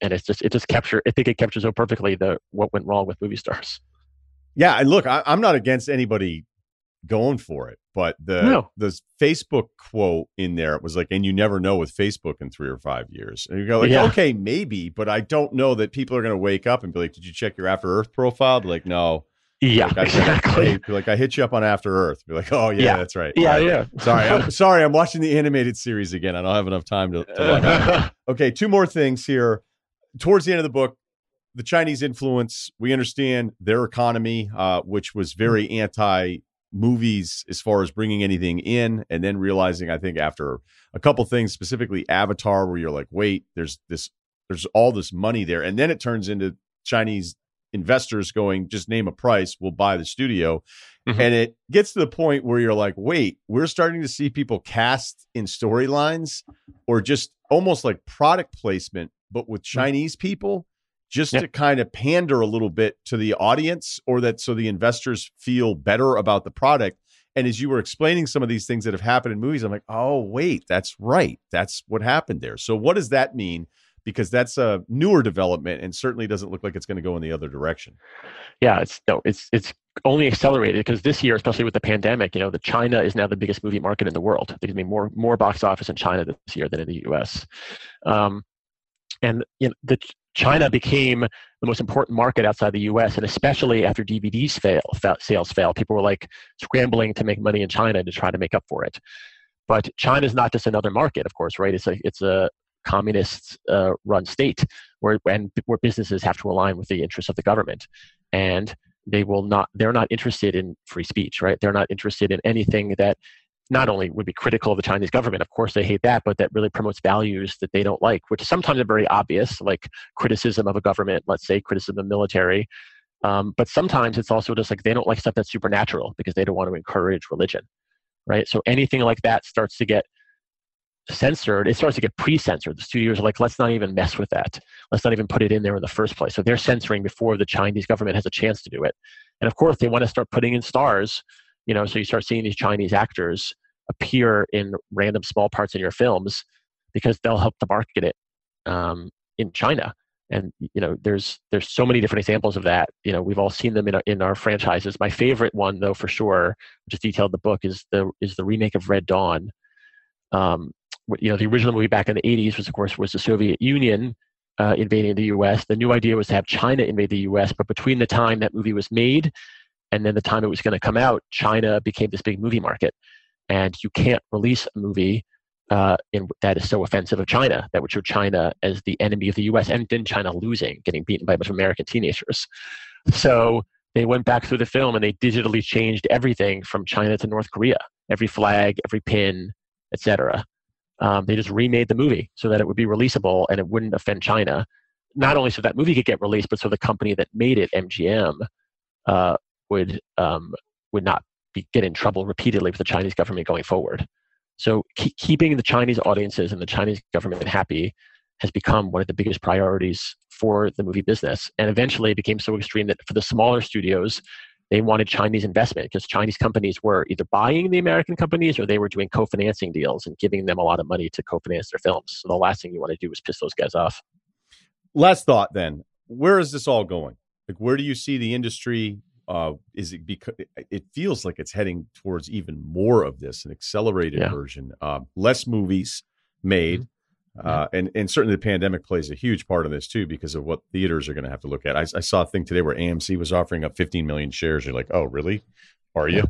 it captures so perfectly what went wrong with movie stars. Yeah, and look, I'm not against anybody going for it, but the Facebook quote in there was like, and you never know with Facebook in 3 or 5 years. And you go like, okay, maybe, but I don't know that people are going to wake up and be like, did you check your After Earth profile? Be like, no. Yeah, like, exactly. I hit you up on After Earth. Be like, oh yeah, that's right. Yeah, right. yeah. Sorry, I'm watching the animated series again. I don't have enough time to look at it. Okay, 2 more things here. Towards the end of the book, the Chinese influence, we understand their economy, which was very anti-movies as far as bringing anything in, and then realizing, I think, after a couple things, specifically Avatar, where you're like, wait, there's all this money there. And then it turns into Chinese investors going, just name a price, we'll buy the studio. Mm-hmm. And it gets to the point where you're like, wait, we're starting to see people cast in storylines or just almost like product placement, but with Chinese people, just to kind of pander a little bit to the audience, or that so the investors feel better about the product. And as you were explaining some of these things that have happened in movies, I'm like, oh, wait, that's right. That's what happened there. So what does that mean? Because that's a newer development and certainly doesn't look like it's going to go in the other direction. Yeah, it's only accelerated because this year, especially with the pandemic, the China is now the biggest movie market in the world. There's going to be more box office in China this year than in the U.S. And China became the most important market outside the U.S., and especially after DVDs sales failed, people were like scrambling to make money in China to try to make up for it. But China is not just another market, of course, right? It's a communist run state where businesses have to align with the interests of the government, and they're not interested in free speech, right? They're not interested in anything that not only would be critical of the Chinese government, of course they hate that, but that really promotes values that they don't like, which sometimes are very obvious, like criticism of a government, let's say criticism of the military. But sometimes it's also just like they don't like stuff that's supernatural because they don't want to encourage religion, right? So anything like that starts to get censored. It starts to get pre-censored. The studios are like, let's not even mess with that. Let's not even put it in there in the first place. So they're censoring before the Chinese government has a chance to do it. And of course, they want to start putting in stars, so you start seeing these Chinese actors appear in random small parts in your films because they'll help to market it in China. And there's so many different examples of that. We've all seen them in our franchises. My favorite one, though, for sure, which is detailed in the book, is the remake of Red Dawn. The original movie back in the 80s was, of course, the Soviet Union invading the U.S. The new idea was to have China invade the U.S., but between the time that movie was made and then the time it was going to come out, China became this big movie market. And you can't release a movie that is so offensive of China, that would show China as the enemy of the U.S. and then China losing, getting beaten by a bunch of American teenagers. So they went back through the film and they digitally changed everything from China to North Korea, every flag, every pin, etc. They just remade the movie so that it would be releasable and it wouldn't offend China. Not only so that movie could get released, but so the company that made it, MGM, would not get in trouble repeatedly with the Chinese government going forward. So keeping the Chinese audiences and the Chinese government happy has become one of the biggest priorities for the movie business. And eventually it became so extreme that for the smaller studios, they wanted Chinese investment because Chinese companies were either buying the American companies or they were doing co-financing deals and giving them a lot of money to co-finance their films. So the last thing you want to do is piss those guys off. Last thought then, where is this all going? Like, where do you see the industry? Is it because it feels like it's heading towards even more of this, an accelerated version, less movies made. And certainly the pandemic plays a huge part of this too, because of what theaters are going to have to look at. I saw a thing today where AMC was offering up 15 million shares. You're like, oh, really? Are you?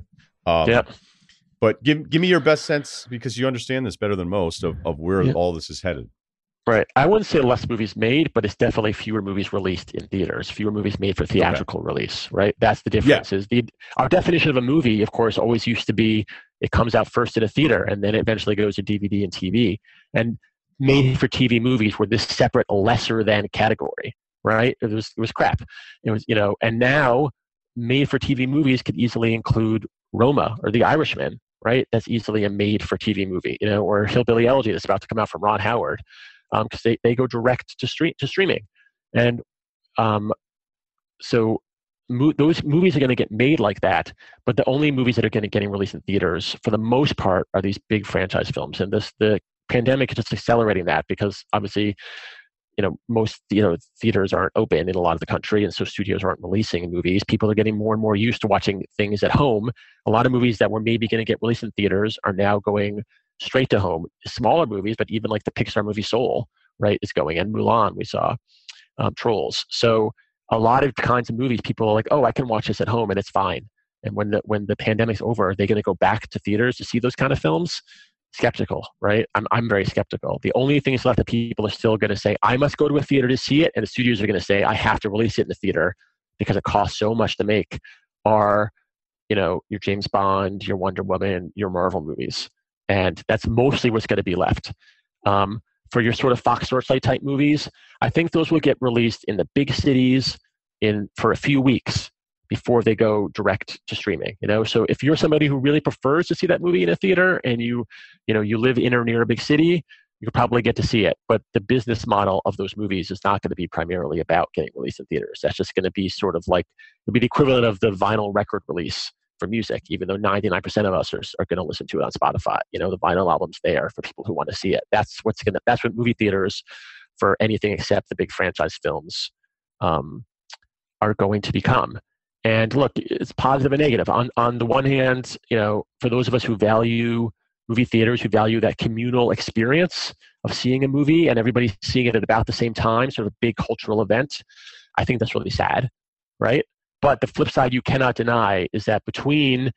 But give me your best sense, because you understand this better than most, of where all this is headed. Right. I wouldn't say less movies made, but it's definitely fewer movies released in theaters, fewer movies made for theatrical release, right? That's the difference. Is our definition of a movie, of course, always used to be it comes out first in a theater and then it eventually goes to DVD and TV. And made for TV movies were this separate lesser than category, right? It was crap. It was, and now made for TV movies could easily include Roma or The Irishman, right? That's easily a made for TV movie, or Hillbilly Elegy that's about to come out from Ron Howard. Because they go direct to streaming, and so those movies are going to get made like that. But the only movies that are getting released in theaters, for the most part, are these big franchise films. And the pandemic is just accelerating that, because obviously, most theaters aren't open in a lot of the country, and so studios aren't releasing movies. People are getting more and more used to watching things at home. A lot of movies that were maybe going to get released in theaters are now going straight to home. Smaller movies, but even like the Pixar movie Soul, right, is going, and Mulan, we saw, Trolls. So a lot of kinds of movies, people are like, oh, I can watch this at home and it's fine. And when the pandemic's over, are they going to go back to theaters to see those kind of films? Skeptical, right? I'm very skeptical. The only thing is left that people are still going to say, I must go to a theater to see it, and the studios are going to say, I have to release it in the theater because it costs so much to make, are, your James Bond, your Wonder Woman, your Marvel movies. And that's mostly what's going to be left. For your sort of Fox Searchlight type movies, I think those will get released in the big cities for a few weeks before they go direct to streaming. So if you're somebody who really prefers to see that movie in a theater and you live in or near a big city, you could probably get to see it. But the business model of those movies is not going to be primarily about getting released in theaters. That's just going to be sort of like, it'll be the equivalent of the vinyl record release for music, even though 99% of us are going to listen to it on Spotify. The vinyl album's there for people who want to see it. That's what movie theaters, for anything except the big franchise films, are going to become. And look, it's positive and negative. On the one hand, for those of us who value movie theaters, who value that communal experience of seeing a movie and everybody seeing it at about the same time, sort of a big cultural event, I think that's really sad, right? But the flip side you cannot deny is that between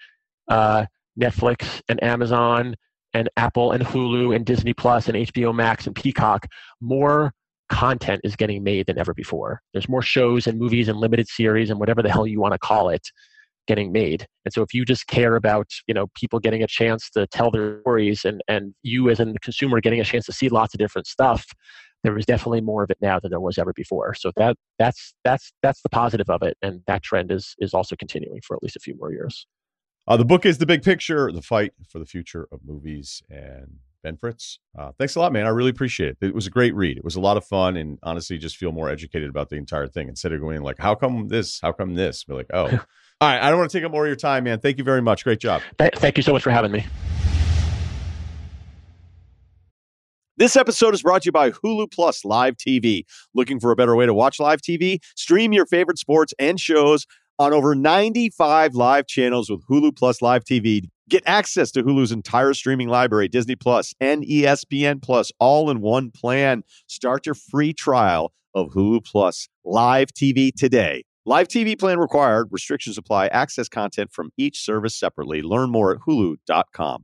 Netflix and Amazon and Apple and Hulu and Disney Plus and HBO Max and Peacock, more content is getting made than ever before. There's more shows and movies and limited series and whatever the hell you want to call it getting made. And so if you just care about, people getting a chance to tell their stories and you as a consumer getting a chance to see lots of different stuff, there is definitely more of it now than there was ever before. So that's the positive of it. And that trend is also continuing for at least a few more years. The book is The Big Picture, The Fight for the Future of Movies. And Ben Fritz, thanks a lot, man. I really appreciate it. It was a great read. It was a lot of fun, and honestly, just feel more educated about the entire thing instead of going like, how come this? How come this? We're like, oh, all right. I don't want to take up more of your time, man. Thank you very much. Great job. Thank you so much for having me. This episode is brought to you by Hulu Plus Live TV. Looking for a better way to watch live TV? Stream your favorite sports and shows on over 95 live channels with Hulu Plus Live TV. Get access to Hulu's entire streaming library, Disney Plus and ESPN Plus, all in one plan. Start your free trial of Hulu Plus Live TV today. Live TV plan required. Restrictions apply. Access content from each service separately. Learn more at hulu.com.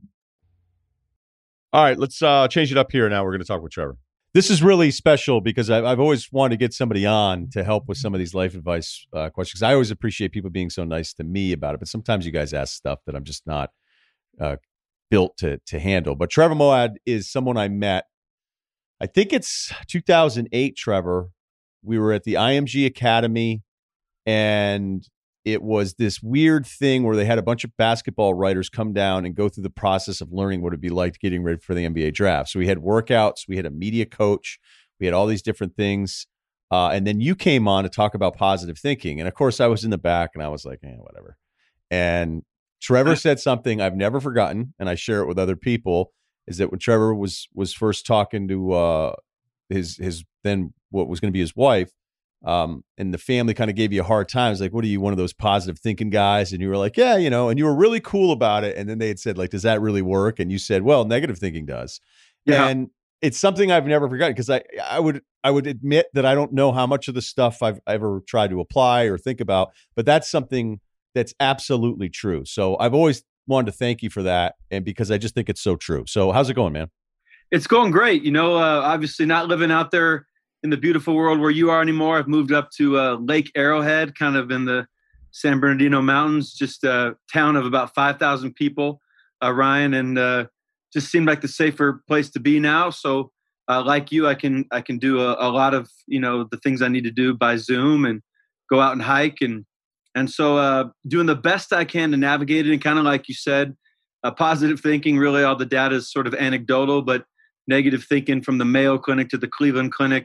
All right, let's change it up here now. We're going to talk with Trevor. This is really special because I've always wanted to get somebody on to help with some of these life advice questions. I always appreciate people being so nice to me about it, but sometimes you guys ask stuff that I'm just not built to handle. But Trevor Moawad is someone I met, I think it's 2008, Trevor. We were at the IMG Academy, and it was this weird thing where they had a bunch of basketball writers come down and go through the process of learning what it'd be like getting ready for the NBA draft. So we had workouts, we had a media coach, we had all these different things. And then you came on to talk about positive thinking. And of course, I was in the back and I was like, whatever. And Trevor said something I've never forgotten, and I share it with other people, is that when Trevor was first talking to his then what was going to be his wife, and the family kind of gave you a hard time. It's like, what are you, one of those positive thinking guys? And you were like, yeah, and you were really cool about it. And then they had said, like, does that really work? And you said, well, negative thinking does. Yeah. And it's something I've never forgotten, because I would admit that I don't know how much of the stuff I've ever tried to apply or think about, but that's something that's absolutely true. So I've always wanted to thank you for that, and because I just think it's so true. So how's it going, man? It's going great. Obviously not living out there in the beautiful world where you are anymore. I've moved up to Lake Arrowhead, kind of in the San Bernardino Mountains, just a town of about 5,000 people, Ryan, and just seemed like the safer place to be now. So like you, I can do a lot of, the things I need to do by Zoom and go out and hike. And so doing the best I can to navigate it. And kind of like you said, positive thinking, really all the data is sort of anecdotal, but negative thinking from the Mayo Clinic to the Cleveland Clinic,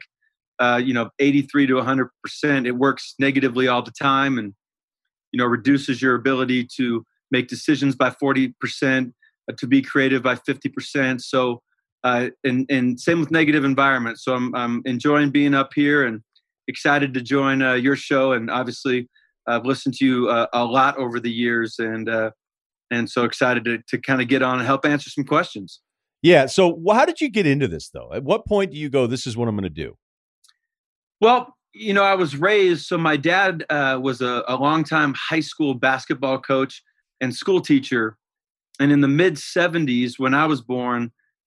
83 to 100%, it works negatively all the time, and, reduces your ability to make decisions by 40%, to be creative by 50%. So, and same with negative environment. So I'm enjoying being up here and excited to join your show. And obviously I've listened to you a lot over the years, and so excited to kind of get on and help answer some questions. Yeah. So how did you get into this, though? At what point do you go, this is what I'm going to do? Well, I was raised, so my dad was a longtime high school basketball coach and school teacher. And in the mid 70s, when I was born,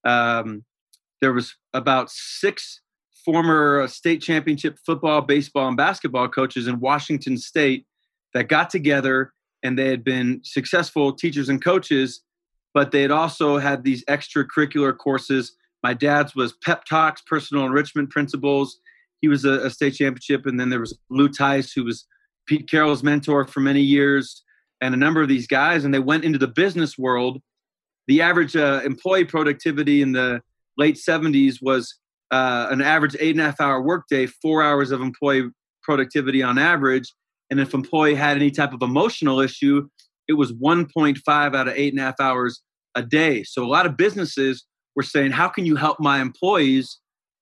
there was about 6 former state championship football, baseball, and basketball coaches in Washington State that got together, and they had been successful teachers and coaches, but they had also had these extracurricular courses. My dad's was pep talks, personal enrichment principles. He was a state championship. And then there was Lou Tice, who was Pete Carroll's mentor for many years, and a number of these guys. And they went into the business world. The average employee productivity in the late 70s was an average 8.5-hour workday, 4 hours of employee productivity on average. And if employee had any type of emotional issue, it was 1.5 out of 8.5 hours a day. So a lot of businesses were saying, how can you help my employees,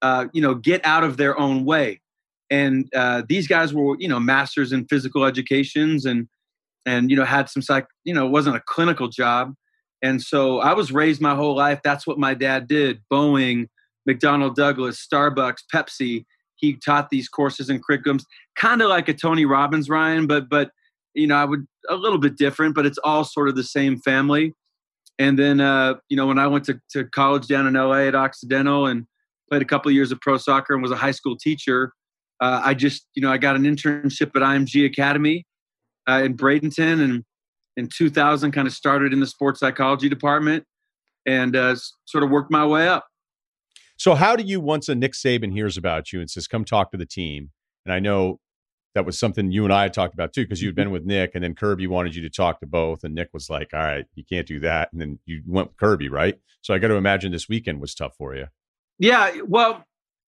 get out of their own way? And these guys were, masters in physical educations and had some it wasn't a clinical job. And so I was raised my whole life. That's what my dad did. Boeing, McDonnell Douglas, Starbucks, Pepsi. He taught these courses and curriculums, kind of like a Tony Robbins, Ryan, but I would a little bit different, but it's all sort of the same family. And then, when I went to college down in LA at Occidental and played a couple of years of pro soccer and was a high school teacher, I got an internship at IMG Academy in Bradenton, and in 2000 kind of started in the sports psychology department and sort of worked my way up. So how do you, once a Nick Saban hears about you and says, come talk to the team, and I know that was something you and I had talked about too, because you'd been with Nick, and then Kirby wanted you to talk to both, and Nick was like, all right, you can't do that. And then you went with Kirby, right? So I got to imagine this weekend was tough for you. Yeah, well,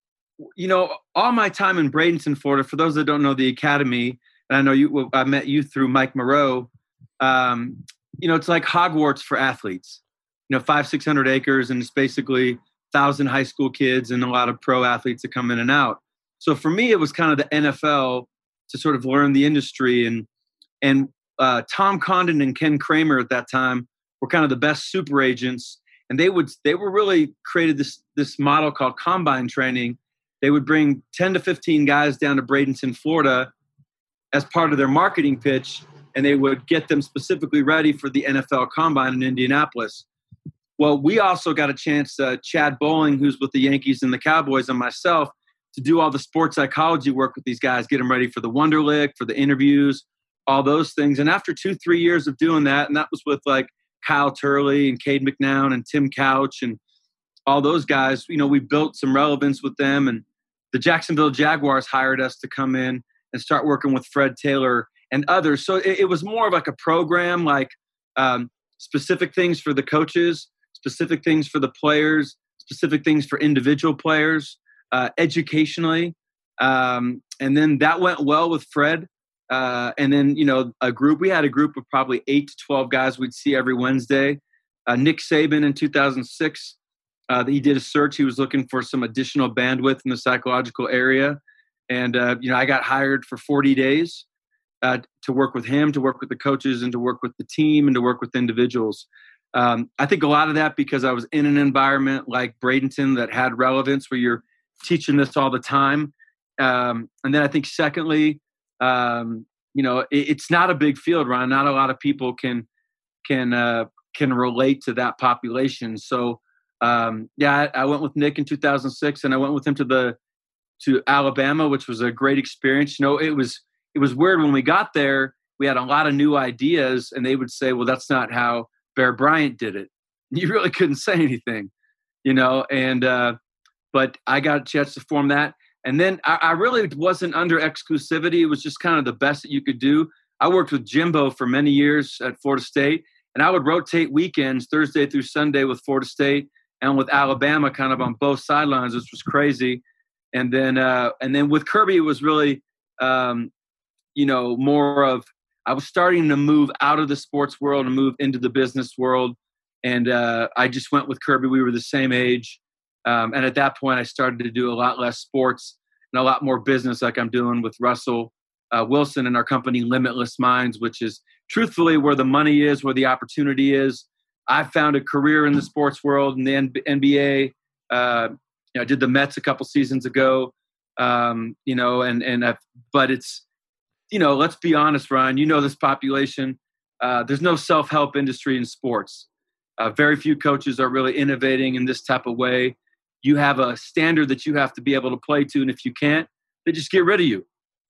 all my time in Bradenton, Florida, for those that don't know the Academy, and I know I met you through Mike Moreau, it's like Hogwarts for athletes, 500-600 acres. And it's basically 1,000 high school kids and a lot of pro athletes that come in and out. So for me, it was kind of the NFL to sort of learn the industry. And Tom Condon and Ken Kramer at that time were kind of the best super agents. And they were really created this model called combine training. They would bring 10 to 15 guys down to Bradenton, Florida as part of their marketing pitch, and they would get them specifically ready for the NFL Combine in Indianapolis. Well, we also got a chance, Chad Bowling, who's with the Yankees and the Cowboys, and myself, to do all the sports psychology work with these guys, get them ready for the Wonderlic, for the interviews, all those things. And after 2-3 years of doing that, and that was with like Kyle Turley and Cade McNown and Tim Couch and all those guys, we built some relevance with them. And the Jacksonville Jaguars hired us to come in and start working with Fred Taylor and others. So it was more of like a program, like specific things for the coaches, specific things for the players, specific things for individual players, educationally. And then that went well with Fred. And then, we had a group of probably 8 to 12 guys we'd see every Wednesday. Nick Saban in 2006, he did a search. He was looking for some additional bandwidth in the psychological area. And, I got hired for 40 days to work with him, to work with the coaches, and to work with the team, and to work with individuals. I think a lot of that because I was in an environment like Bradenton that had relevance, where you're teaching this all the time. And then I think secondly, it's not a big field, Ron. Not a lot of people can relate to that population. So, I went with Nick in 2006, and I went with him to Alabama, which was a great experience. It was weird when we got there. We had a lot of new ideas, and they would say, "Well, that's not how Bear Bryant did it." And you really couldn't say anything, but I got a chance to form that. And then I really wasn't under exclusivity. It was just kind of the best that you could do. I worked with Jimbo for many years at Florida State, and I would rotate weekends, Thursday through Sunday, with Florida State and with Alabama, kind of on both sidelines, which was crazy. And then with Kirby, it was really, more of, I was starting to move out of the sports world and move into the business world. And I just went with Kirby. We were the same age. And at that point, I started to do a lot less sports and a lot more business, like I'm doing with Russell Wilson and our company, Limitless Minds, which is truthfully where the money is, where the opportunity is. I found a career in the sports world in the NBA. I did the Mets a couple seasons ago, but it's, let's be honest, Ryan, this population, there's no self-help industry in sports. Very few coaches are really innovating in this type of way. You have a standard that you have to be able to play to, and if you can't, they just get rid of you.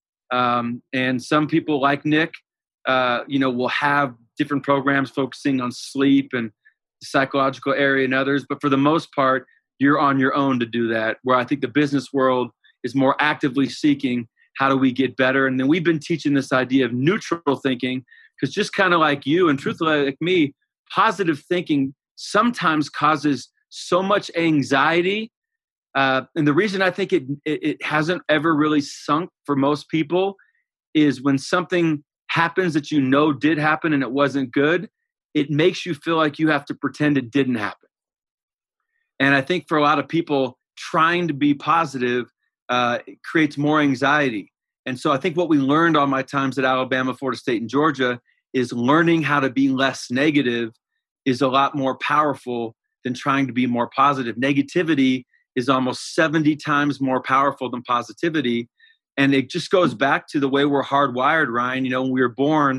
And some people like Nick, will have different programs focusing on sleep and the psychological area and others. But for the most part, you're on your own to do that, where I think the business world is more actively seeking, how do we get better? And then we've been teaching this idea of neutral thinking, because just kind of like you and truthfully like me, positive thinking sometimes causes so much anxiety. And the reason I think it hasn't ever really sunk for most people is when something happens that did happen and it wasn't good, it makes you feel like you have to pretend it didn't happen. And I think for a lot of people, trying to be positive it creates more anxiety. And so I think what we learned on my times at Alabama, Florida State, and Georgia is learning how to be less negative is a lot more powerful than trying to be more positive. Negativity is almost 70 times more powerful than positivity. And it just goes back to the way we're hardwired, Ryan. When we were born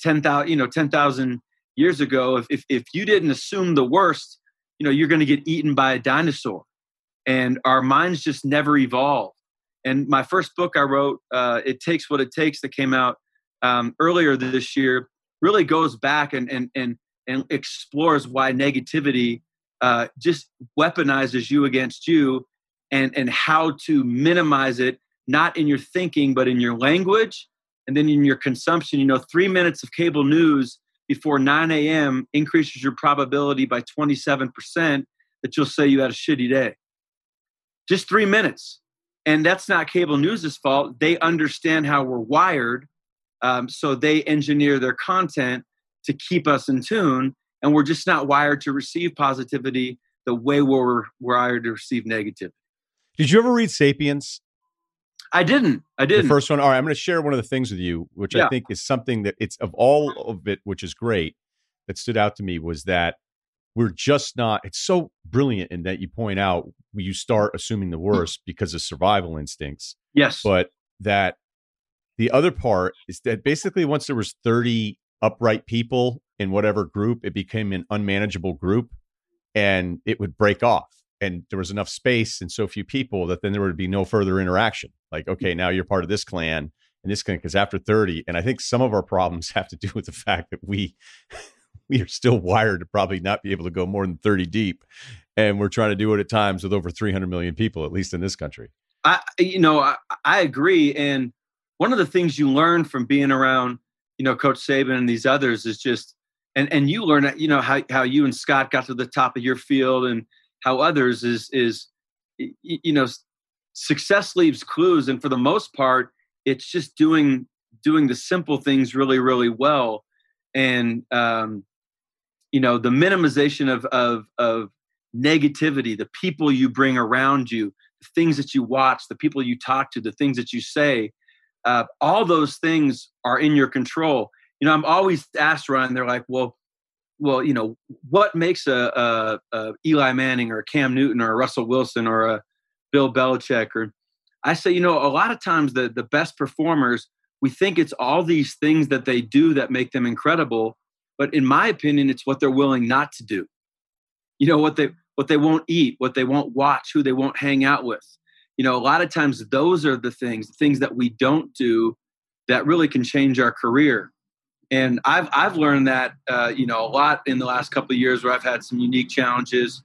10,000 years ago, if you didn't assume the worst, you're going to get eaten by a dinosaur. And our minds just never evolved. And my first book I wrote, It Takes What It Takes, that came out earlier this year, really goes back and explores why negativity just weaponizes you against you, and how to minimize it, not in your thinking, but in your language, and then in your consumption. 3 minutes of cable news before 9 a.m. increases your probability by 27% that you'll say you had a shitty day. Just 3 minutes. And that's not cable news's fault. They understand how we're wired. So they engineer their content to keep us in tune. And we're just not wired to receive positivity the way we're wired to receive negativity. Did you ever read *Sapiens*? I didn't. The first one. All right, I'm going to share one of the things with you, which I think is something that it's of all of it, which is great, that stood out to me was that we're just not, it's so brilliant in that you point out you start assuming the worst because of survival instincts. Yes. But that the other part is that basically once there was 30 upright people in whatever group, it became an unmanageable group and it would break off. And there was enough space and so few people that then there would be no further interaction. Like, okay, now you're part of this clan and this clan, because after 30, and I think some of our problems have to do with the fact that we are still wired to probably not be able to go more than 30 deep. And we're trying to do it at times with over 300 million people, at least in this country. I agree. And one of the things you learn from being around, Coach Saban and these others is just, and you learn, how you and Scott got to the top of your field and how others is success leaves clues. And for the most part, it's just doing the simple things really, really well. And, the minimization of negativity, the people you bring around you, the things that you watch, the people you talk to, the things that you say, all those things are in your control. I'm always asked, Ryan, they're like, well, what makes a Eli Manning or a Cam Newton or a Russell Wilson or a Bill Belichick? Or I say, a lot of times the best performers, we think it's all these things that they do that make them incredible. But in my opinion, it's what they're willing not to do. What they won't eat, what they won't watch, who they won't hang out with. A lot of times those are the things that we don't do that really can change our career. And I've learned that, a lot in the last couple of years where I've had some unique challenges.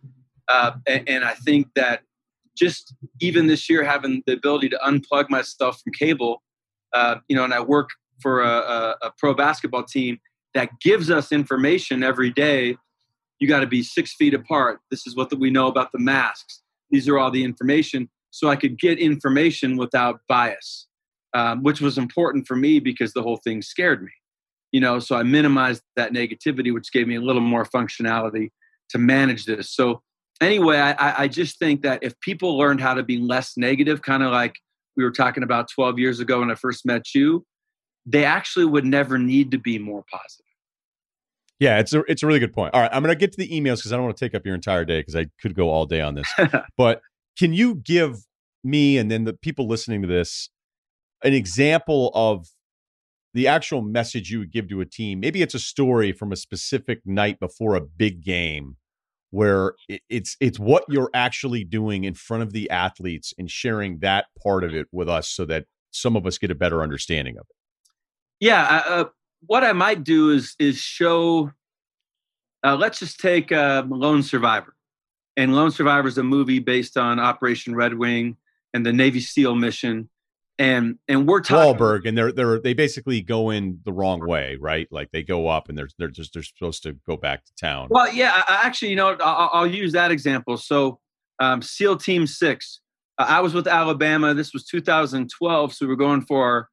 And I think that just even this year, having the ability to unplug myself from cable, and I work for a pro basketball team that gives us information every day. You got to be 6 feet apart. This is what we know about the masks. These are all the information. So I could get information without bias, which was important for me because the whole thing scared me. So I minimized that negativity, which gave me a little more functionality to manage this. So anyway, I just think that if people learned how to be less negative, kind of like we were talking about 12 years ago when I first met you, they actually would never need to be more positive. Yeah, it's a really good point. All right, I'm going to get to the emails because I don't want to take up your entire day because I could go all day on this. But can you give me and then the people listening to this an example of the actual message you would give to a team? Maybe it's a story from a specific night before a big game where it's what you're actually doing in front of the athletes and sharing that part of it with us so that some of us get a better understanding of it. Yeah, what I might do is show, let's just take Lone Survivor. And Lone Survivor is a movie based on Operation Red Wing and the Navy SEAL mission. And we're talking Wahlberg, and they basically go in the wrong way, right? Like they go up and they're supposed to go back to town. Well, yeah, actually, I'll use that example. So SEAL Team 6, I was with Alabama. This was 2012. So we're going for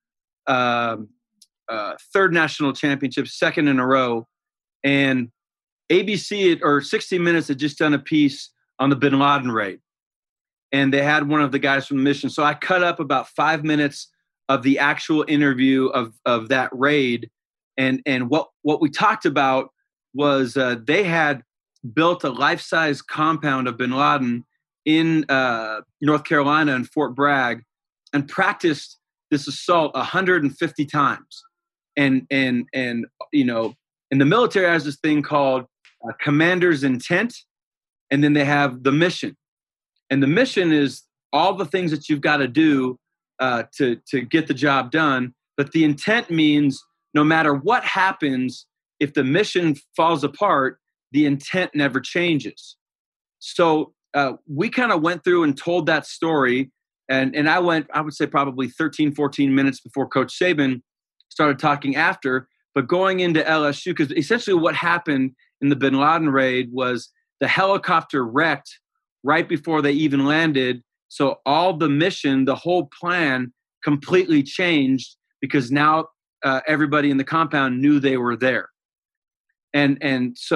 third national championship, second in a row. And ABC or 60 Minutes had just done a piece on the Bin Laden raid. And they had one of the guys from the mission. So I cut up about 5 minutes of the actual interview of that raid. And what we talked about was they had built a life-size compound of Bin Laden in North Carolina in Fort Bragg and practiced this assault 150 times. And the military has this thing called commander's intent, and then they have the mission. And the mission is all the things that you've got to do to get the job done. But the intent means no matter what happens, if the mission falls apart, the intent never changes. So we kind of went through and told that story. And I would say probably 13, 14 minutes before Coach Saban started talking after. But going into LSU, because essentially what happened in the Bin Laden raid was the helicopter wrecked right before they even landed. So all the mission, the whole plan completely changed because now everybody in the compound knew they were there. And so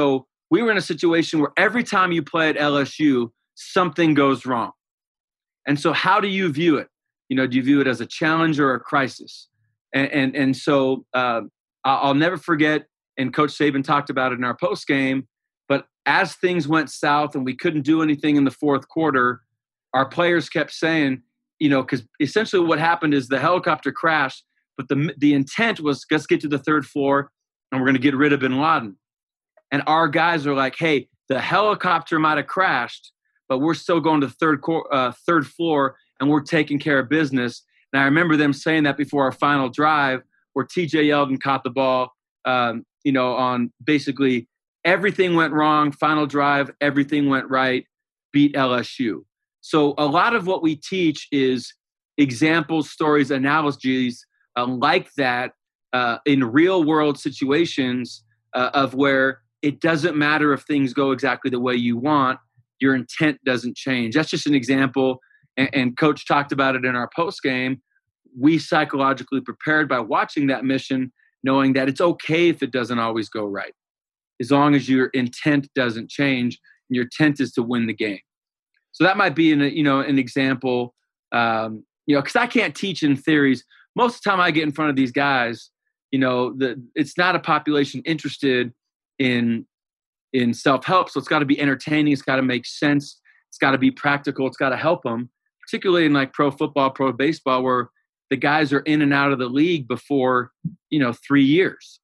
we were in a situation where every time you play at LSU, something goes wrong. And so how do you view it? Do you view it as a challenge or a crisis? And so I'll never forget, and Coach Saban talked about it in our post game, but as things went south and we couldn't do anything in the fourth quarter, our players kept saying, because essentially what happened is the helicopter crashed, but the intent was, let's get to the third floor and we're going to get rid of bin Laden. And our guys are like, hey, the helicopter might have crashed, but we're still going to the third floor and we're taking care of business. And I remember them saying that before our final drive, where TJ Yeldon caught the ball, on basically everything went wrong, final drive, everything went right, beat LSU. So a lot of what we teach is examples, stories, analogies like that in real world situations of where it doesn't matter if things go exactly the way you want, your intent doesn't change. That's just an example. And Coach talked about it in our post game. We psychologically prepared by watching that mission, knowing that it's okay if it doesn't always go right, as long as your intent doesn't change and your intent is to win the game. So that might be an example, because I can't teach in theories. Most of the time I get in front of these guys, it's not a population interested in self-help. So it's got to be entertaining. It's got to make sense. It's got to be practical. It's got to help them, particularly in like pro football, pro baseball, where the guys are in and out of the league before, 3 years.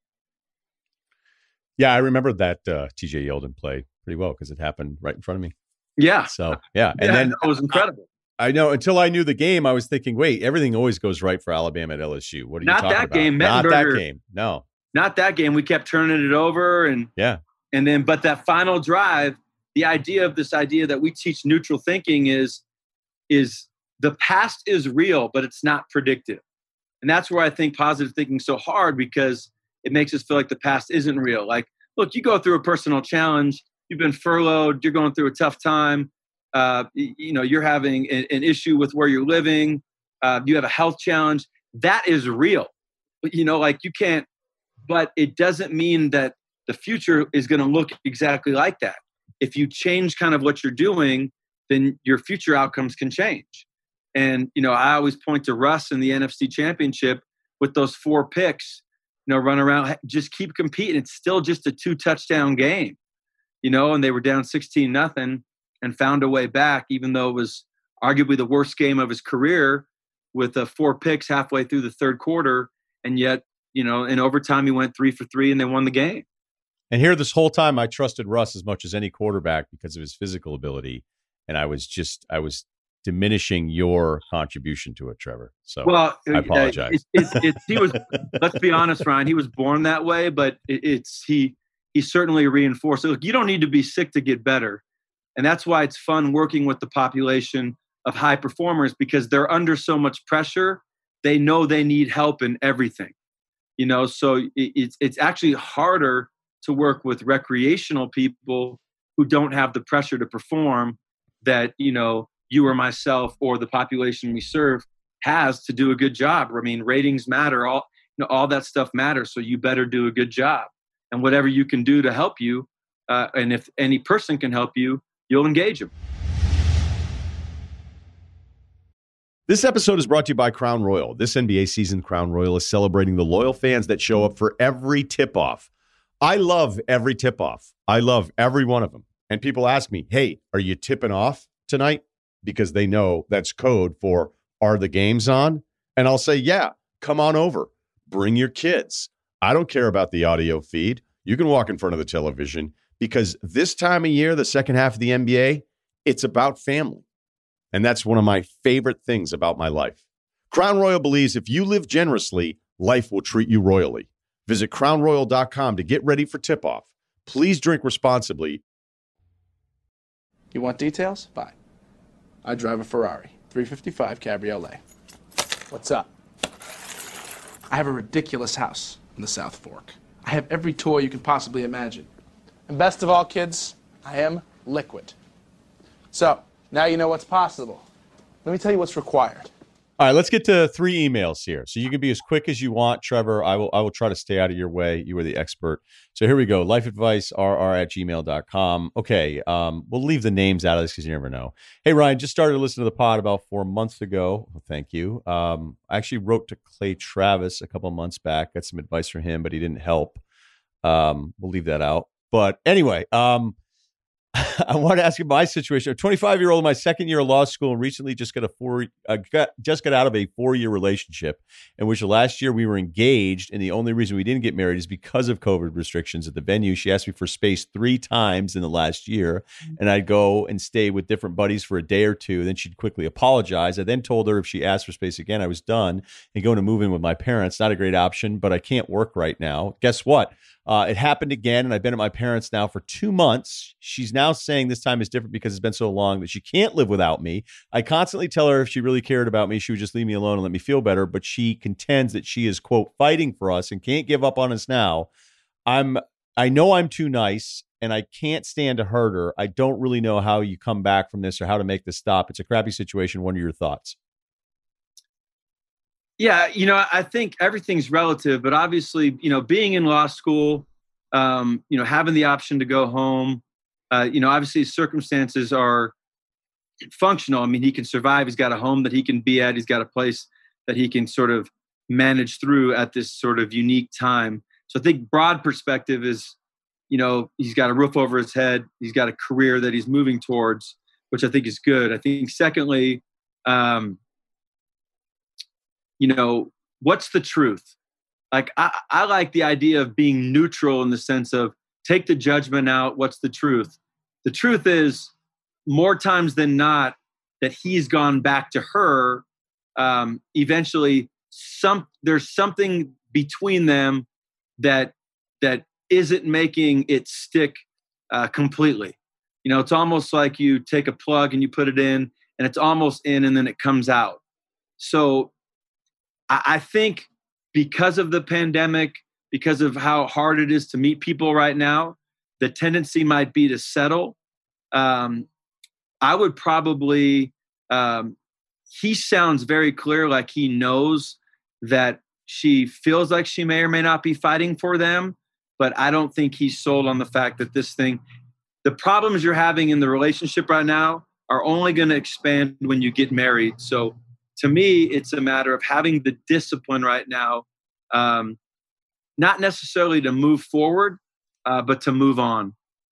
Yeah, I remember that TJ Yeldon play pretty well because it happened right in front of me. Yeah. So, yeah. And then it was incredible. I know. Until I knew the game, I was thinking, wait, everything always goes right for Alabama at LSU. What are you talking about? Not that game. Not that game. No. Not that game. We kept turning it over. And then, but that final drive, the idea that we teach neutral thinking is the past is real, but it's not predictive. And that's where I think positive thinking is so hard, because it makes us feel like the past isn't real. Like, look, you go through a personal challenge, you've been furloughed, you're going through a tough time. You're having an issue with where you're living. You have a health challenge. That is real. But, you can't, but it doesn't mean that the future is going to look exactly like that. If you change kind of what you're doing, then your future outcomes can change. And, I always point to Russ in the NFC Championship with those 4 picks, run around, just keep competing. It's still just a 2-touchdown game, and they were down 16-0 and found a way back, even though it was arguably the worst game of his career with 4 picks halfway through the third quarter. And yet, in overtime, he went 3 for 3 and they won the game. And here, this whole time, I trusted Russ as much as any quarterback because of his physical ability. And I was diminishing your contribution to it, Trevor. So I apologize. He was, let's be honest, Ryan, he was born that way, but he certainly reinforced it. Look, you don't need to be sick to get better. And that's why it's fun working with the population of high performers, because they're under so much pressure. They know they need help in everything, so it's actually harder to work with recreational people who don't have the pressure to perform that, you or myself or the population we serve has to do a good job. I mean, ratings matter, all that stuff matters. So you better do a good job, and whatever you can do to help you. And if any person can help you, you'll engage them. This episode is brought to you by Crown Royal. This NBA season, Crown Royal is celebrating the loyal fans that show up for every tip-off. I love every tip-off. I love every one of them. And people ask me, hey, are you tipping off tonight? Because they know that's code for, are the games on? And I'll say, yeah, come on over. Bring your kids. I don't care about the audio feed. You can walk in front of the television, because this time of year, the second half of the NBA, it's about family. And that's one of my favorite things about my life. Crown Royal believes if you live generously, life will treat you royally. Visit crownroyal.com to get ready for tip-off. Please drink responsibly. You want details? Fine. I drive a Ferrari 355 Cabriolet. What's up? I have a ridiculous house in the South Fork. I have every toy you can possibly imagine. And best of all, kids, I am liquid. So, now you know what's possible. Let me tell you what's required. All right, let's get to 3 emails here. So you can be as quick as you want, Trevor. I will try to stay out of your way. You are the expert. So here we go. lifeadvicerr@gmail.com. Okay, we'll leave the names out of this because you never know. Hey, Ryan, just started to listen to the pod about 4 months ago. Well, thank you. I actually wrote to Clay Travis a couple months back. Got some advice from him, but he didn't help. We'll leave that out. But anyway, I want to ask you my situation. I'm 25-year-old in my second year of law school and recently just got out of a 4-year relationship in which last year we were engaged, and the only reason we didn't get married is because of COVID restrictions at the venue. She asked me for space 3 times in the last year, and I'd go and stay with different buddies for a day or two. Then she'd quickly apologize. I then told her if she asked for space again, I was done and going to move in with my parents. Not a great option, but I can't work right now. Guess what? It happened again, and I've been at my parents' now for 2 months. She's now saying this time is different because it's been so long that she can't live without me. I constantly tell her if she really cared about me, she would just leave me alone and let me feel better, but she contends that she is, quote, fighting for us and can't give up on us now. I know I'm too nice, and I can't stand to hurt her. I don't really know how you come back from this or how to make this stop. It's a crappy situation. What are your thoughts? Yeah, I think everything's relative, but obviously, being in law school, having the option to go home, obviously his circumstances are functional. I mean, he can survive. He's got a home that he can be at. He's got a place that he can sort of manage through at this sort of unique time. So I think broad perspective is, he's got a roof over his head. He's got a career that he's moving towards, which I think is good. I think secondly, what's the truth? Like, I like the idea of being neutral in the sense of take the judgment out. What's the truth? The truth is more times than not that he's gone back to her. Eventually there's something between them that isn't making it stick completely. It's almost like you take a plug and you put it in and it's almost in and then it comes out. So I think because of the pandemic, because of how hard it is to meet people right now, the tendency might be to settle. I would probably, he sounds very clear, like he knows that she feels like she may or may not be fighting for them, but I don't think he's sold on the fact that the problems you're having in the relationship right now are only going to expand when you get married. So to me, it's a matter of having the discipline right now, not necessarily to move forward, but to move on.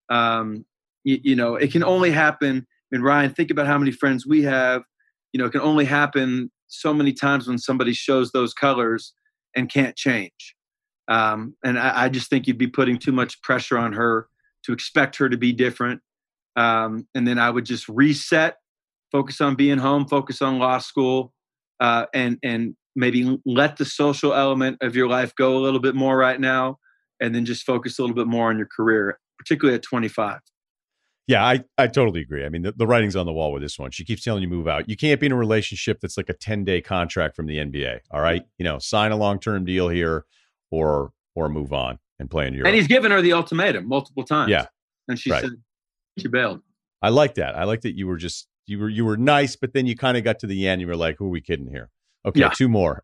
It can only happen. I mean, Ryan, think about how many friends we have. It can only happen so many times when somebody shows those colors and can't change. And I just think you'd be putting too much pressure on her to expect her to be different. And then I would just reset, focus on being home, focus on law school, and maybe let the social element of your life go a little bit more right now, and then just focus a little bit more on your career, particularly at 25. Yeah, I totally agree. I mean, the writing's on the wall with this one. She keeps telling you move out. You can't be in a relationship that's like a 10-day contract from the NBA. All right. Sign a long-term deal here or move on and play in Europe. And he's given her the ultimatum multiple times. Yeah. And she said she bailed. I like that. I like that you were just, you were nice, but then you kind of got to the end. You were like, who are we kidding here? Okay. Yeah. 2 more.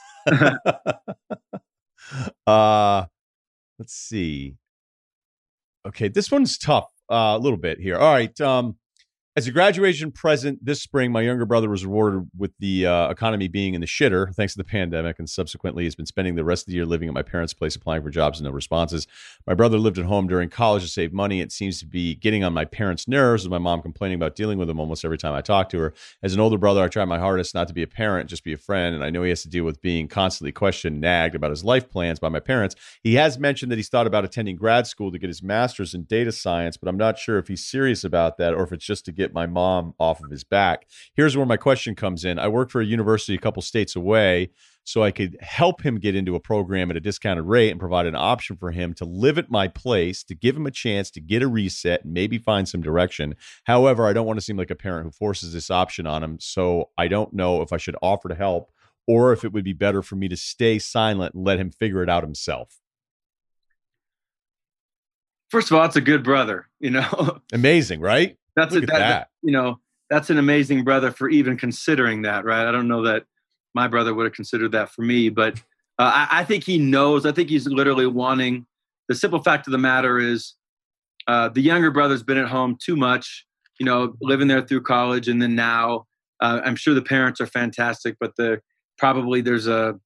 Let's see. Okay. This one's tough. A little bit here. All right. As a graduation present this spring, my younger brother was rewarded with the economy being in the shitter thanks to the pandemic, and subsequently has been spending the rest of the year living at my parents' place, applying for jobs and no responses. My brother lived at home during college to save money. It seems to be getting on my parents' nerves, with my mom complaining about dealing with him almost every time I talk to her. As an older brother, I try my hardest not to be a parent, just be a friend, and I know he has to deal with being constantly questioned, nagged about his life plans by my parents. He has mentioned that he's thought about attending grad school to get his master's in data science, but I'm not sure if he's serious about that or if it's just to get my mom off of his back. Here's where my question comes in. I work for a university a couple states away, so I could help him get into a program at a discounted rate and provide an option for him to live at my place, to give him a chance to get a reset and maybe find some direction. However, I don't want to seem like a parent who forces this option on him, so I don't know if I should offer to help or if it would be better for me to stay silent and let him figure it out himself. First of all, it's a good brother, Amazing, right? That's an amazing brother for even considering that, right? I don't know that my brother would have considered that for me. But I think he knows. I think he's literally wanting. The simple fact of the matter is, the younger brother's been at home too much, living there through college, and then now I'm sure the parents are fantastic, but there's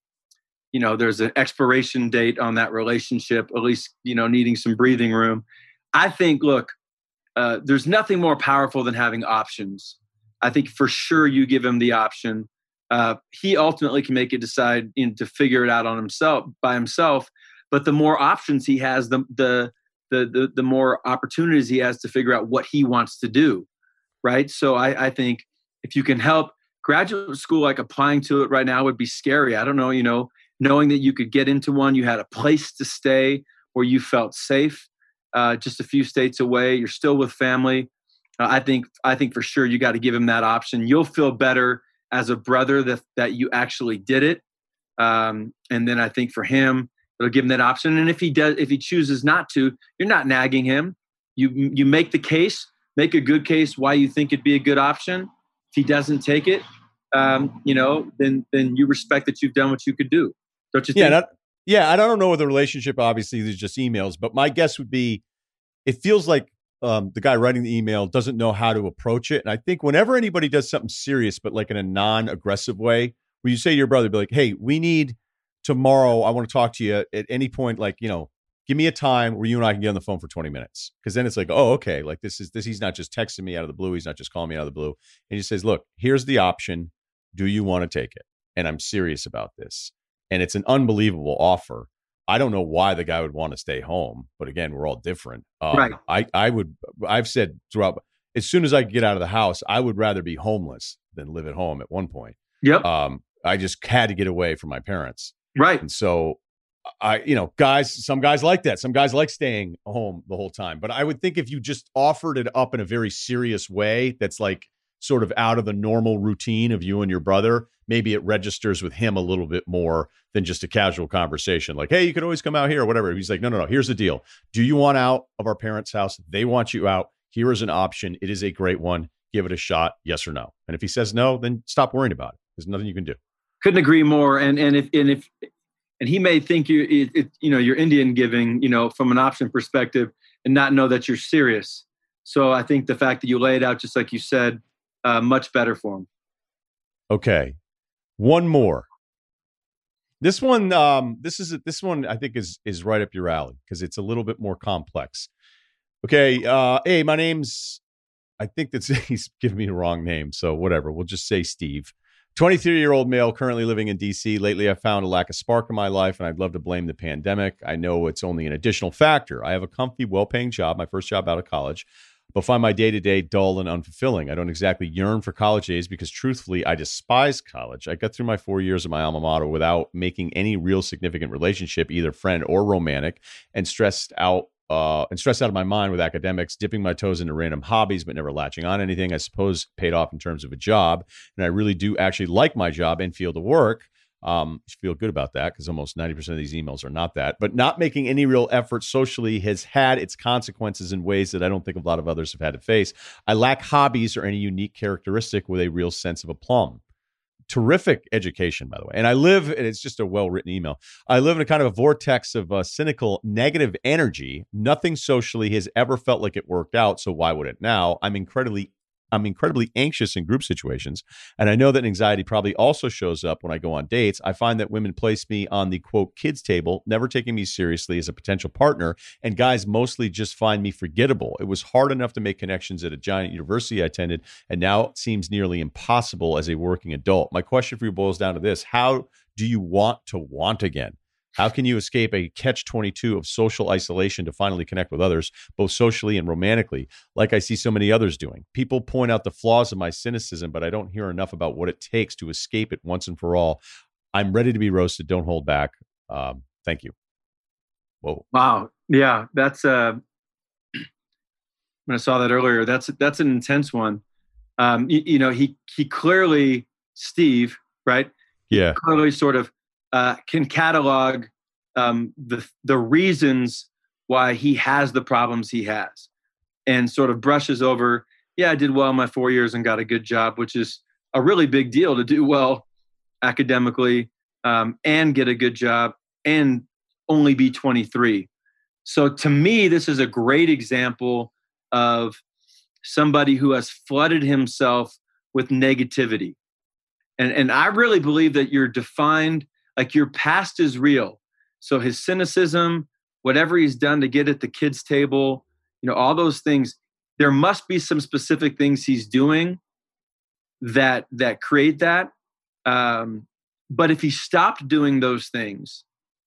an expiration date on that relationship, at least, needing some breathing room. I think, look, there's nothing more powerful than having options. I think for sure you give him the option. He ultimately can make it decide to figure it out by himself. But the more options he has, the more opportunities he has to figure out what he wants to do, right? So I think if you can help graduate school, like applying to it right now would be scary. I don't know, knowing that you could get into one, you had a place to stay where you felt safe, just a few states away, you're still with family. I think for sure you got to give him that option. You'll feel better as a brother that you actually did it. And then I think for him, it'll give him that option. And if he chooses not to, you're not nagging him. You make the case, make a good case why you think it'd be a good option. If he doesn't take it, then you respect that you've done what you could do. Don't you think? I don't know what the relationship, obviously, these are just emails, but my guess would be, it feels like the guy writing the email doesn't know how to approach it. And I think whenever anybody does something serious, but like in a non-aggressive way, where you say to your brother, be like, hey, we need tomorrow, I want to talk to you at any point, like, give me a time where you and I can get on the phone for 20 minutes. Because then it's like, oh, okay, like this, he's not just texting me out of the blue. He's not just calling me out of the blue. And he says, look, here's the option. Do you want to take it? And I'm serious about this. And it's an unbelievable offer. I don't know why the guy would want to stay home, but again, we're all different. Right. I've said throughout, as soon as I get out of the house, I would rather be homeless than live at home at one point. Yep. I just had to get away from my parents. Right. And so some guys like that. Some guys like staying home the whole time. But I would think if you just offered it up in a very serious way, that's like sort of out of the normal routine of you and your brother, maybe it registers with him a little bit more than just a casual conversation. Like, hey, you could always come out here or whatever. He's like, no. Here's the deal. Do you want out of our parents' house? They want you out. Here is an option. It is a great one. Give it a shot. Yes or no. And if he says no, then stop worrying about it. There's nothing you can do. Couldn't agree more. And he may think you're Indian giving, from an option perspective, and not know that you're serious. So I think the fact that you lay it out, just like you said, much better for him. Okay. One more. This one I think is right up your alley because it's a little bit more complex. Okay. Hey, my name's, I think he's giving me the wrong name. So whatever, we'll just say Steve. 23-year-old male currently living in DC. Lately, I've found a lack of spark in my life, and I'd love to blame the pandemic. I know it's only an additional factor. I have a comfy, well-paying job, my first job out of college, but find my day-to-day dull and unfulfilling. I don't exactly yearn for college days because, truthfully, I despise college. I got through my 4 years of my alma mater without making any real significant relationship, either friend or romantic, and stressed out of my mind with academics, dipping my toes into random hobbies, but never latching on anything. I suppose paid off in terms of a job. And I really do actually like my job and field of work. Feel good about that because almost 90% of these emails are not that. But not making any real effort socially has had its consequences in ways that I don't think a lot of others have had to face. I lack hobbies or any unique characteristic with a real sense of aplomb. Terrific education, by the way. And it's just a well-written email. I live in a kind of a vortex of cynical, negative energy. Nothing socially has ever felt like it worked out, so why would it now? I'm incredibly anxious in group situations, and I know that anxiety probably also shows up when I go on dates. I find that women place me on the, quote, kids table, never taking me seriously as a potential partner, and guys mostly just find me forgettable. It was hard enough to make connections at a giant university I attended, and now it seems nearly impossible as a working adult. My question for you boils down to this. How do you want to want again? How can you escape a catch-22 of social isolation to finally connect with others, both socially and romantically, like I see so many others doing? People point out the flaws of my cynicism, but I don't hear enough about what it takes to escape it once and for all. I'm ready to be roasted. Don't hold back. Thank you. Whoa. Wow. Yeah, that's when I saw that earlier, that's an intense one. He clearly, Steve, right? Yeah. He clearly sort of can catalog the reasons why he has the problems he has and sort of brushes over, yeah, I did well in my 4 years and got a good job, which is a really big deal to do well academically, and get a good job and only be 23. So to me, this is a great example of somebody who has flooded himself with negativity. And I really believe that you're defined, like your past is real. So his cynicism, whatever he's done to get at the kids' table, all those things, there must be some specific things he's doing that create that. But if he stopped doing those things,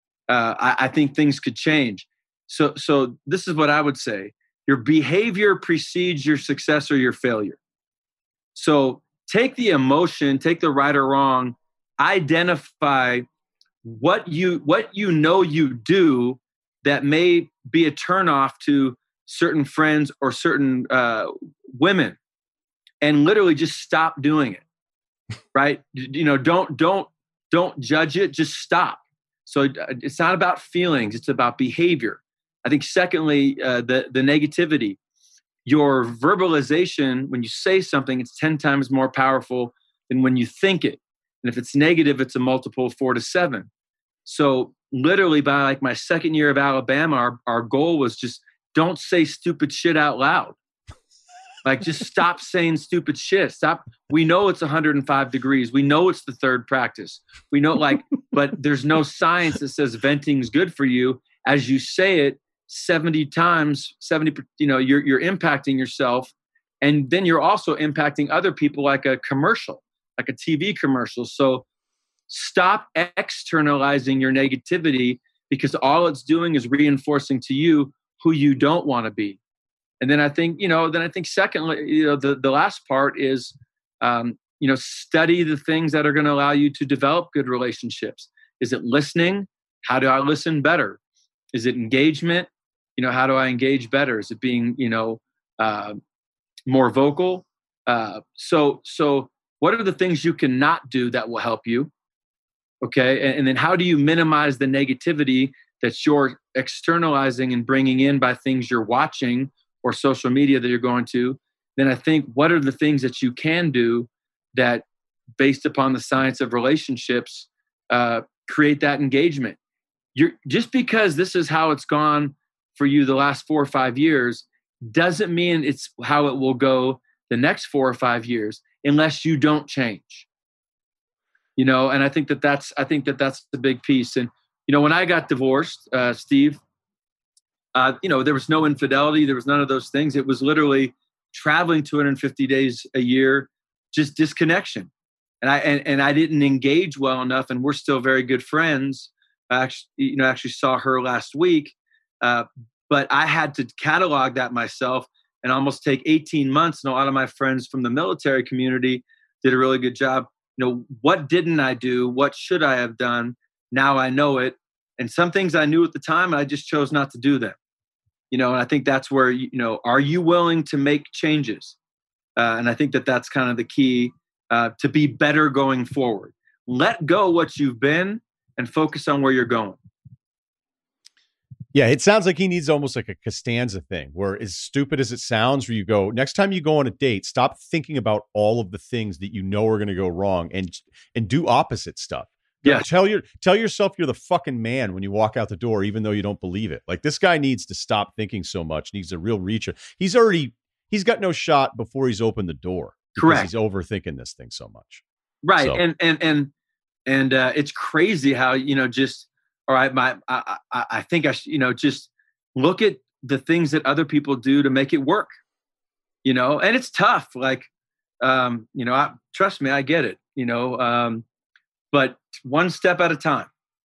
I think things could change. So this is what I would say. Your behavior precedes your success or your failure. So take the emotion, take the right or wrong, identify what you know you do that may be a turnoff to certain friends or certain women, and literally just stop doing it. Right? Don't judge it. Just stop. So it's not about feelings; it's about behavior. I think. Secondly, the negativity. Your verbalization, when you say something, it's 10 times more powerful than when you think it. And if it's negative, it's a multiple of 4 to 7. So literally by like my second year of Alabama, our goal was just don't say stupid shit out loud. Like just stop saying stupid shit. Stop. We know it's 105 degrees. We know it's the third practice. We know but there's no science that says venting is good for you. As you say it, 70 times, you're impacting yourself. And then you're also impacting other people like a commercial, like a TV commercial. So stop externalizing your negativity, because all it's doing is reinforcing to you who you don't want to be. And then I think, secondly, the last part is, study the things that are going to allow you to develop good relationships. Is it listening? How do I listen better? Is it engagement? How do I engage better? Is it being, more vocal? So what are the things you cannot do that will help you? Okay. And then how do you minimize the negativity that you're externalizing and bringing in by things you're watching or social media that you're going to? Then I think, what are the things that you can do that, based upon the science of relationships, create that engagement? Just because this is how it's gone for you the last 4 or 5 years doesn't mean it's how it will go the next 4 or 5 years unless you don't change. And I think that's the big piece. And when I got divorced, Steve, there was no infidelity, there was none of those things. It was literally traveling 250 days a year, just disconnection. And I didn't engage well enough, and we're still very good friends. I actually saw her last week. But I had to catalog that myself and almost take 18 months. And a lot of my friends from the military community did a really good job. What didn't I do? What should I have done? Now I know it. And some things I knew at the time, I just chose not to do them. And I think that's where, are you willing to make changes? And I think that's kind of the key to be better going forward. Let go what you've been and focus on where you're going. Yeah, it sounds like he needs almost like a Costanza thing, where, as stupid as it sounds, where you go, next time you go on a date, stop thinking about all of the things that you know are going to go wrong, and do opposite stuff. Yeah. Tell yourself you're the fucking man when you walk out the door, even though you don't believe it. Like, this guy needs to stop thinking so much. Needs a real reach. He's got no shot before he's opened the door. Correct. He's overthinking this thing so much. Right. So. And it's crazy how, just, all right, I think I should, just look at the things that other people do to make it work, and it's tough. Like, trust me, I get it, but one step at a time.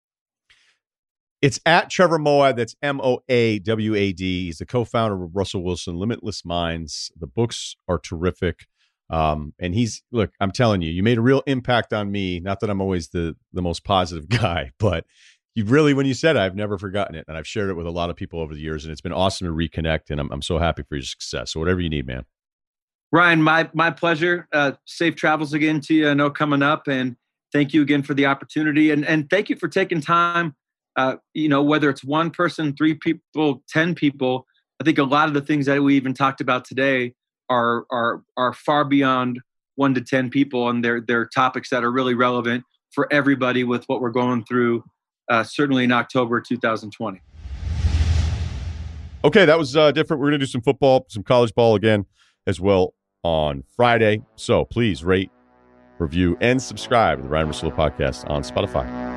It's at Trevor Moawad. That's Moawad. He's the co-founder of Russell Wilson, Limitless Minds. The books are terrific. And look, I'm telling you, you made a real impact on me. Not that I'm always the most positive guy, but you really, when you said it, I've never forgotten it. And I've shared it with a lot of people over the years, and it's been awesome to reconnect. And I'm so happy for your success. So whatever you need, man. Ryan, my pleasure. Safe travels again to you. I know coming up, and thank you again for the opportunity. And thank you for taking time, whether it's one person, 3 people, 10 people. I think a lot of the things that we even talked about today are far beyond 1 to 10 people, and they're topics that are really relevant for everybody with what we're going through, certainly in October 2020. Okay, that was different. We're going to do some football, some college ball again as well on Friday. So please rate, review, and subscribe to the Ryen Russillo podcast on Spotify.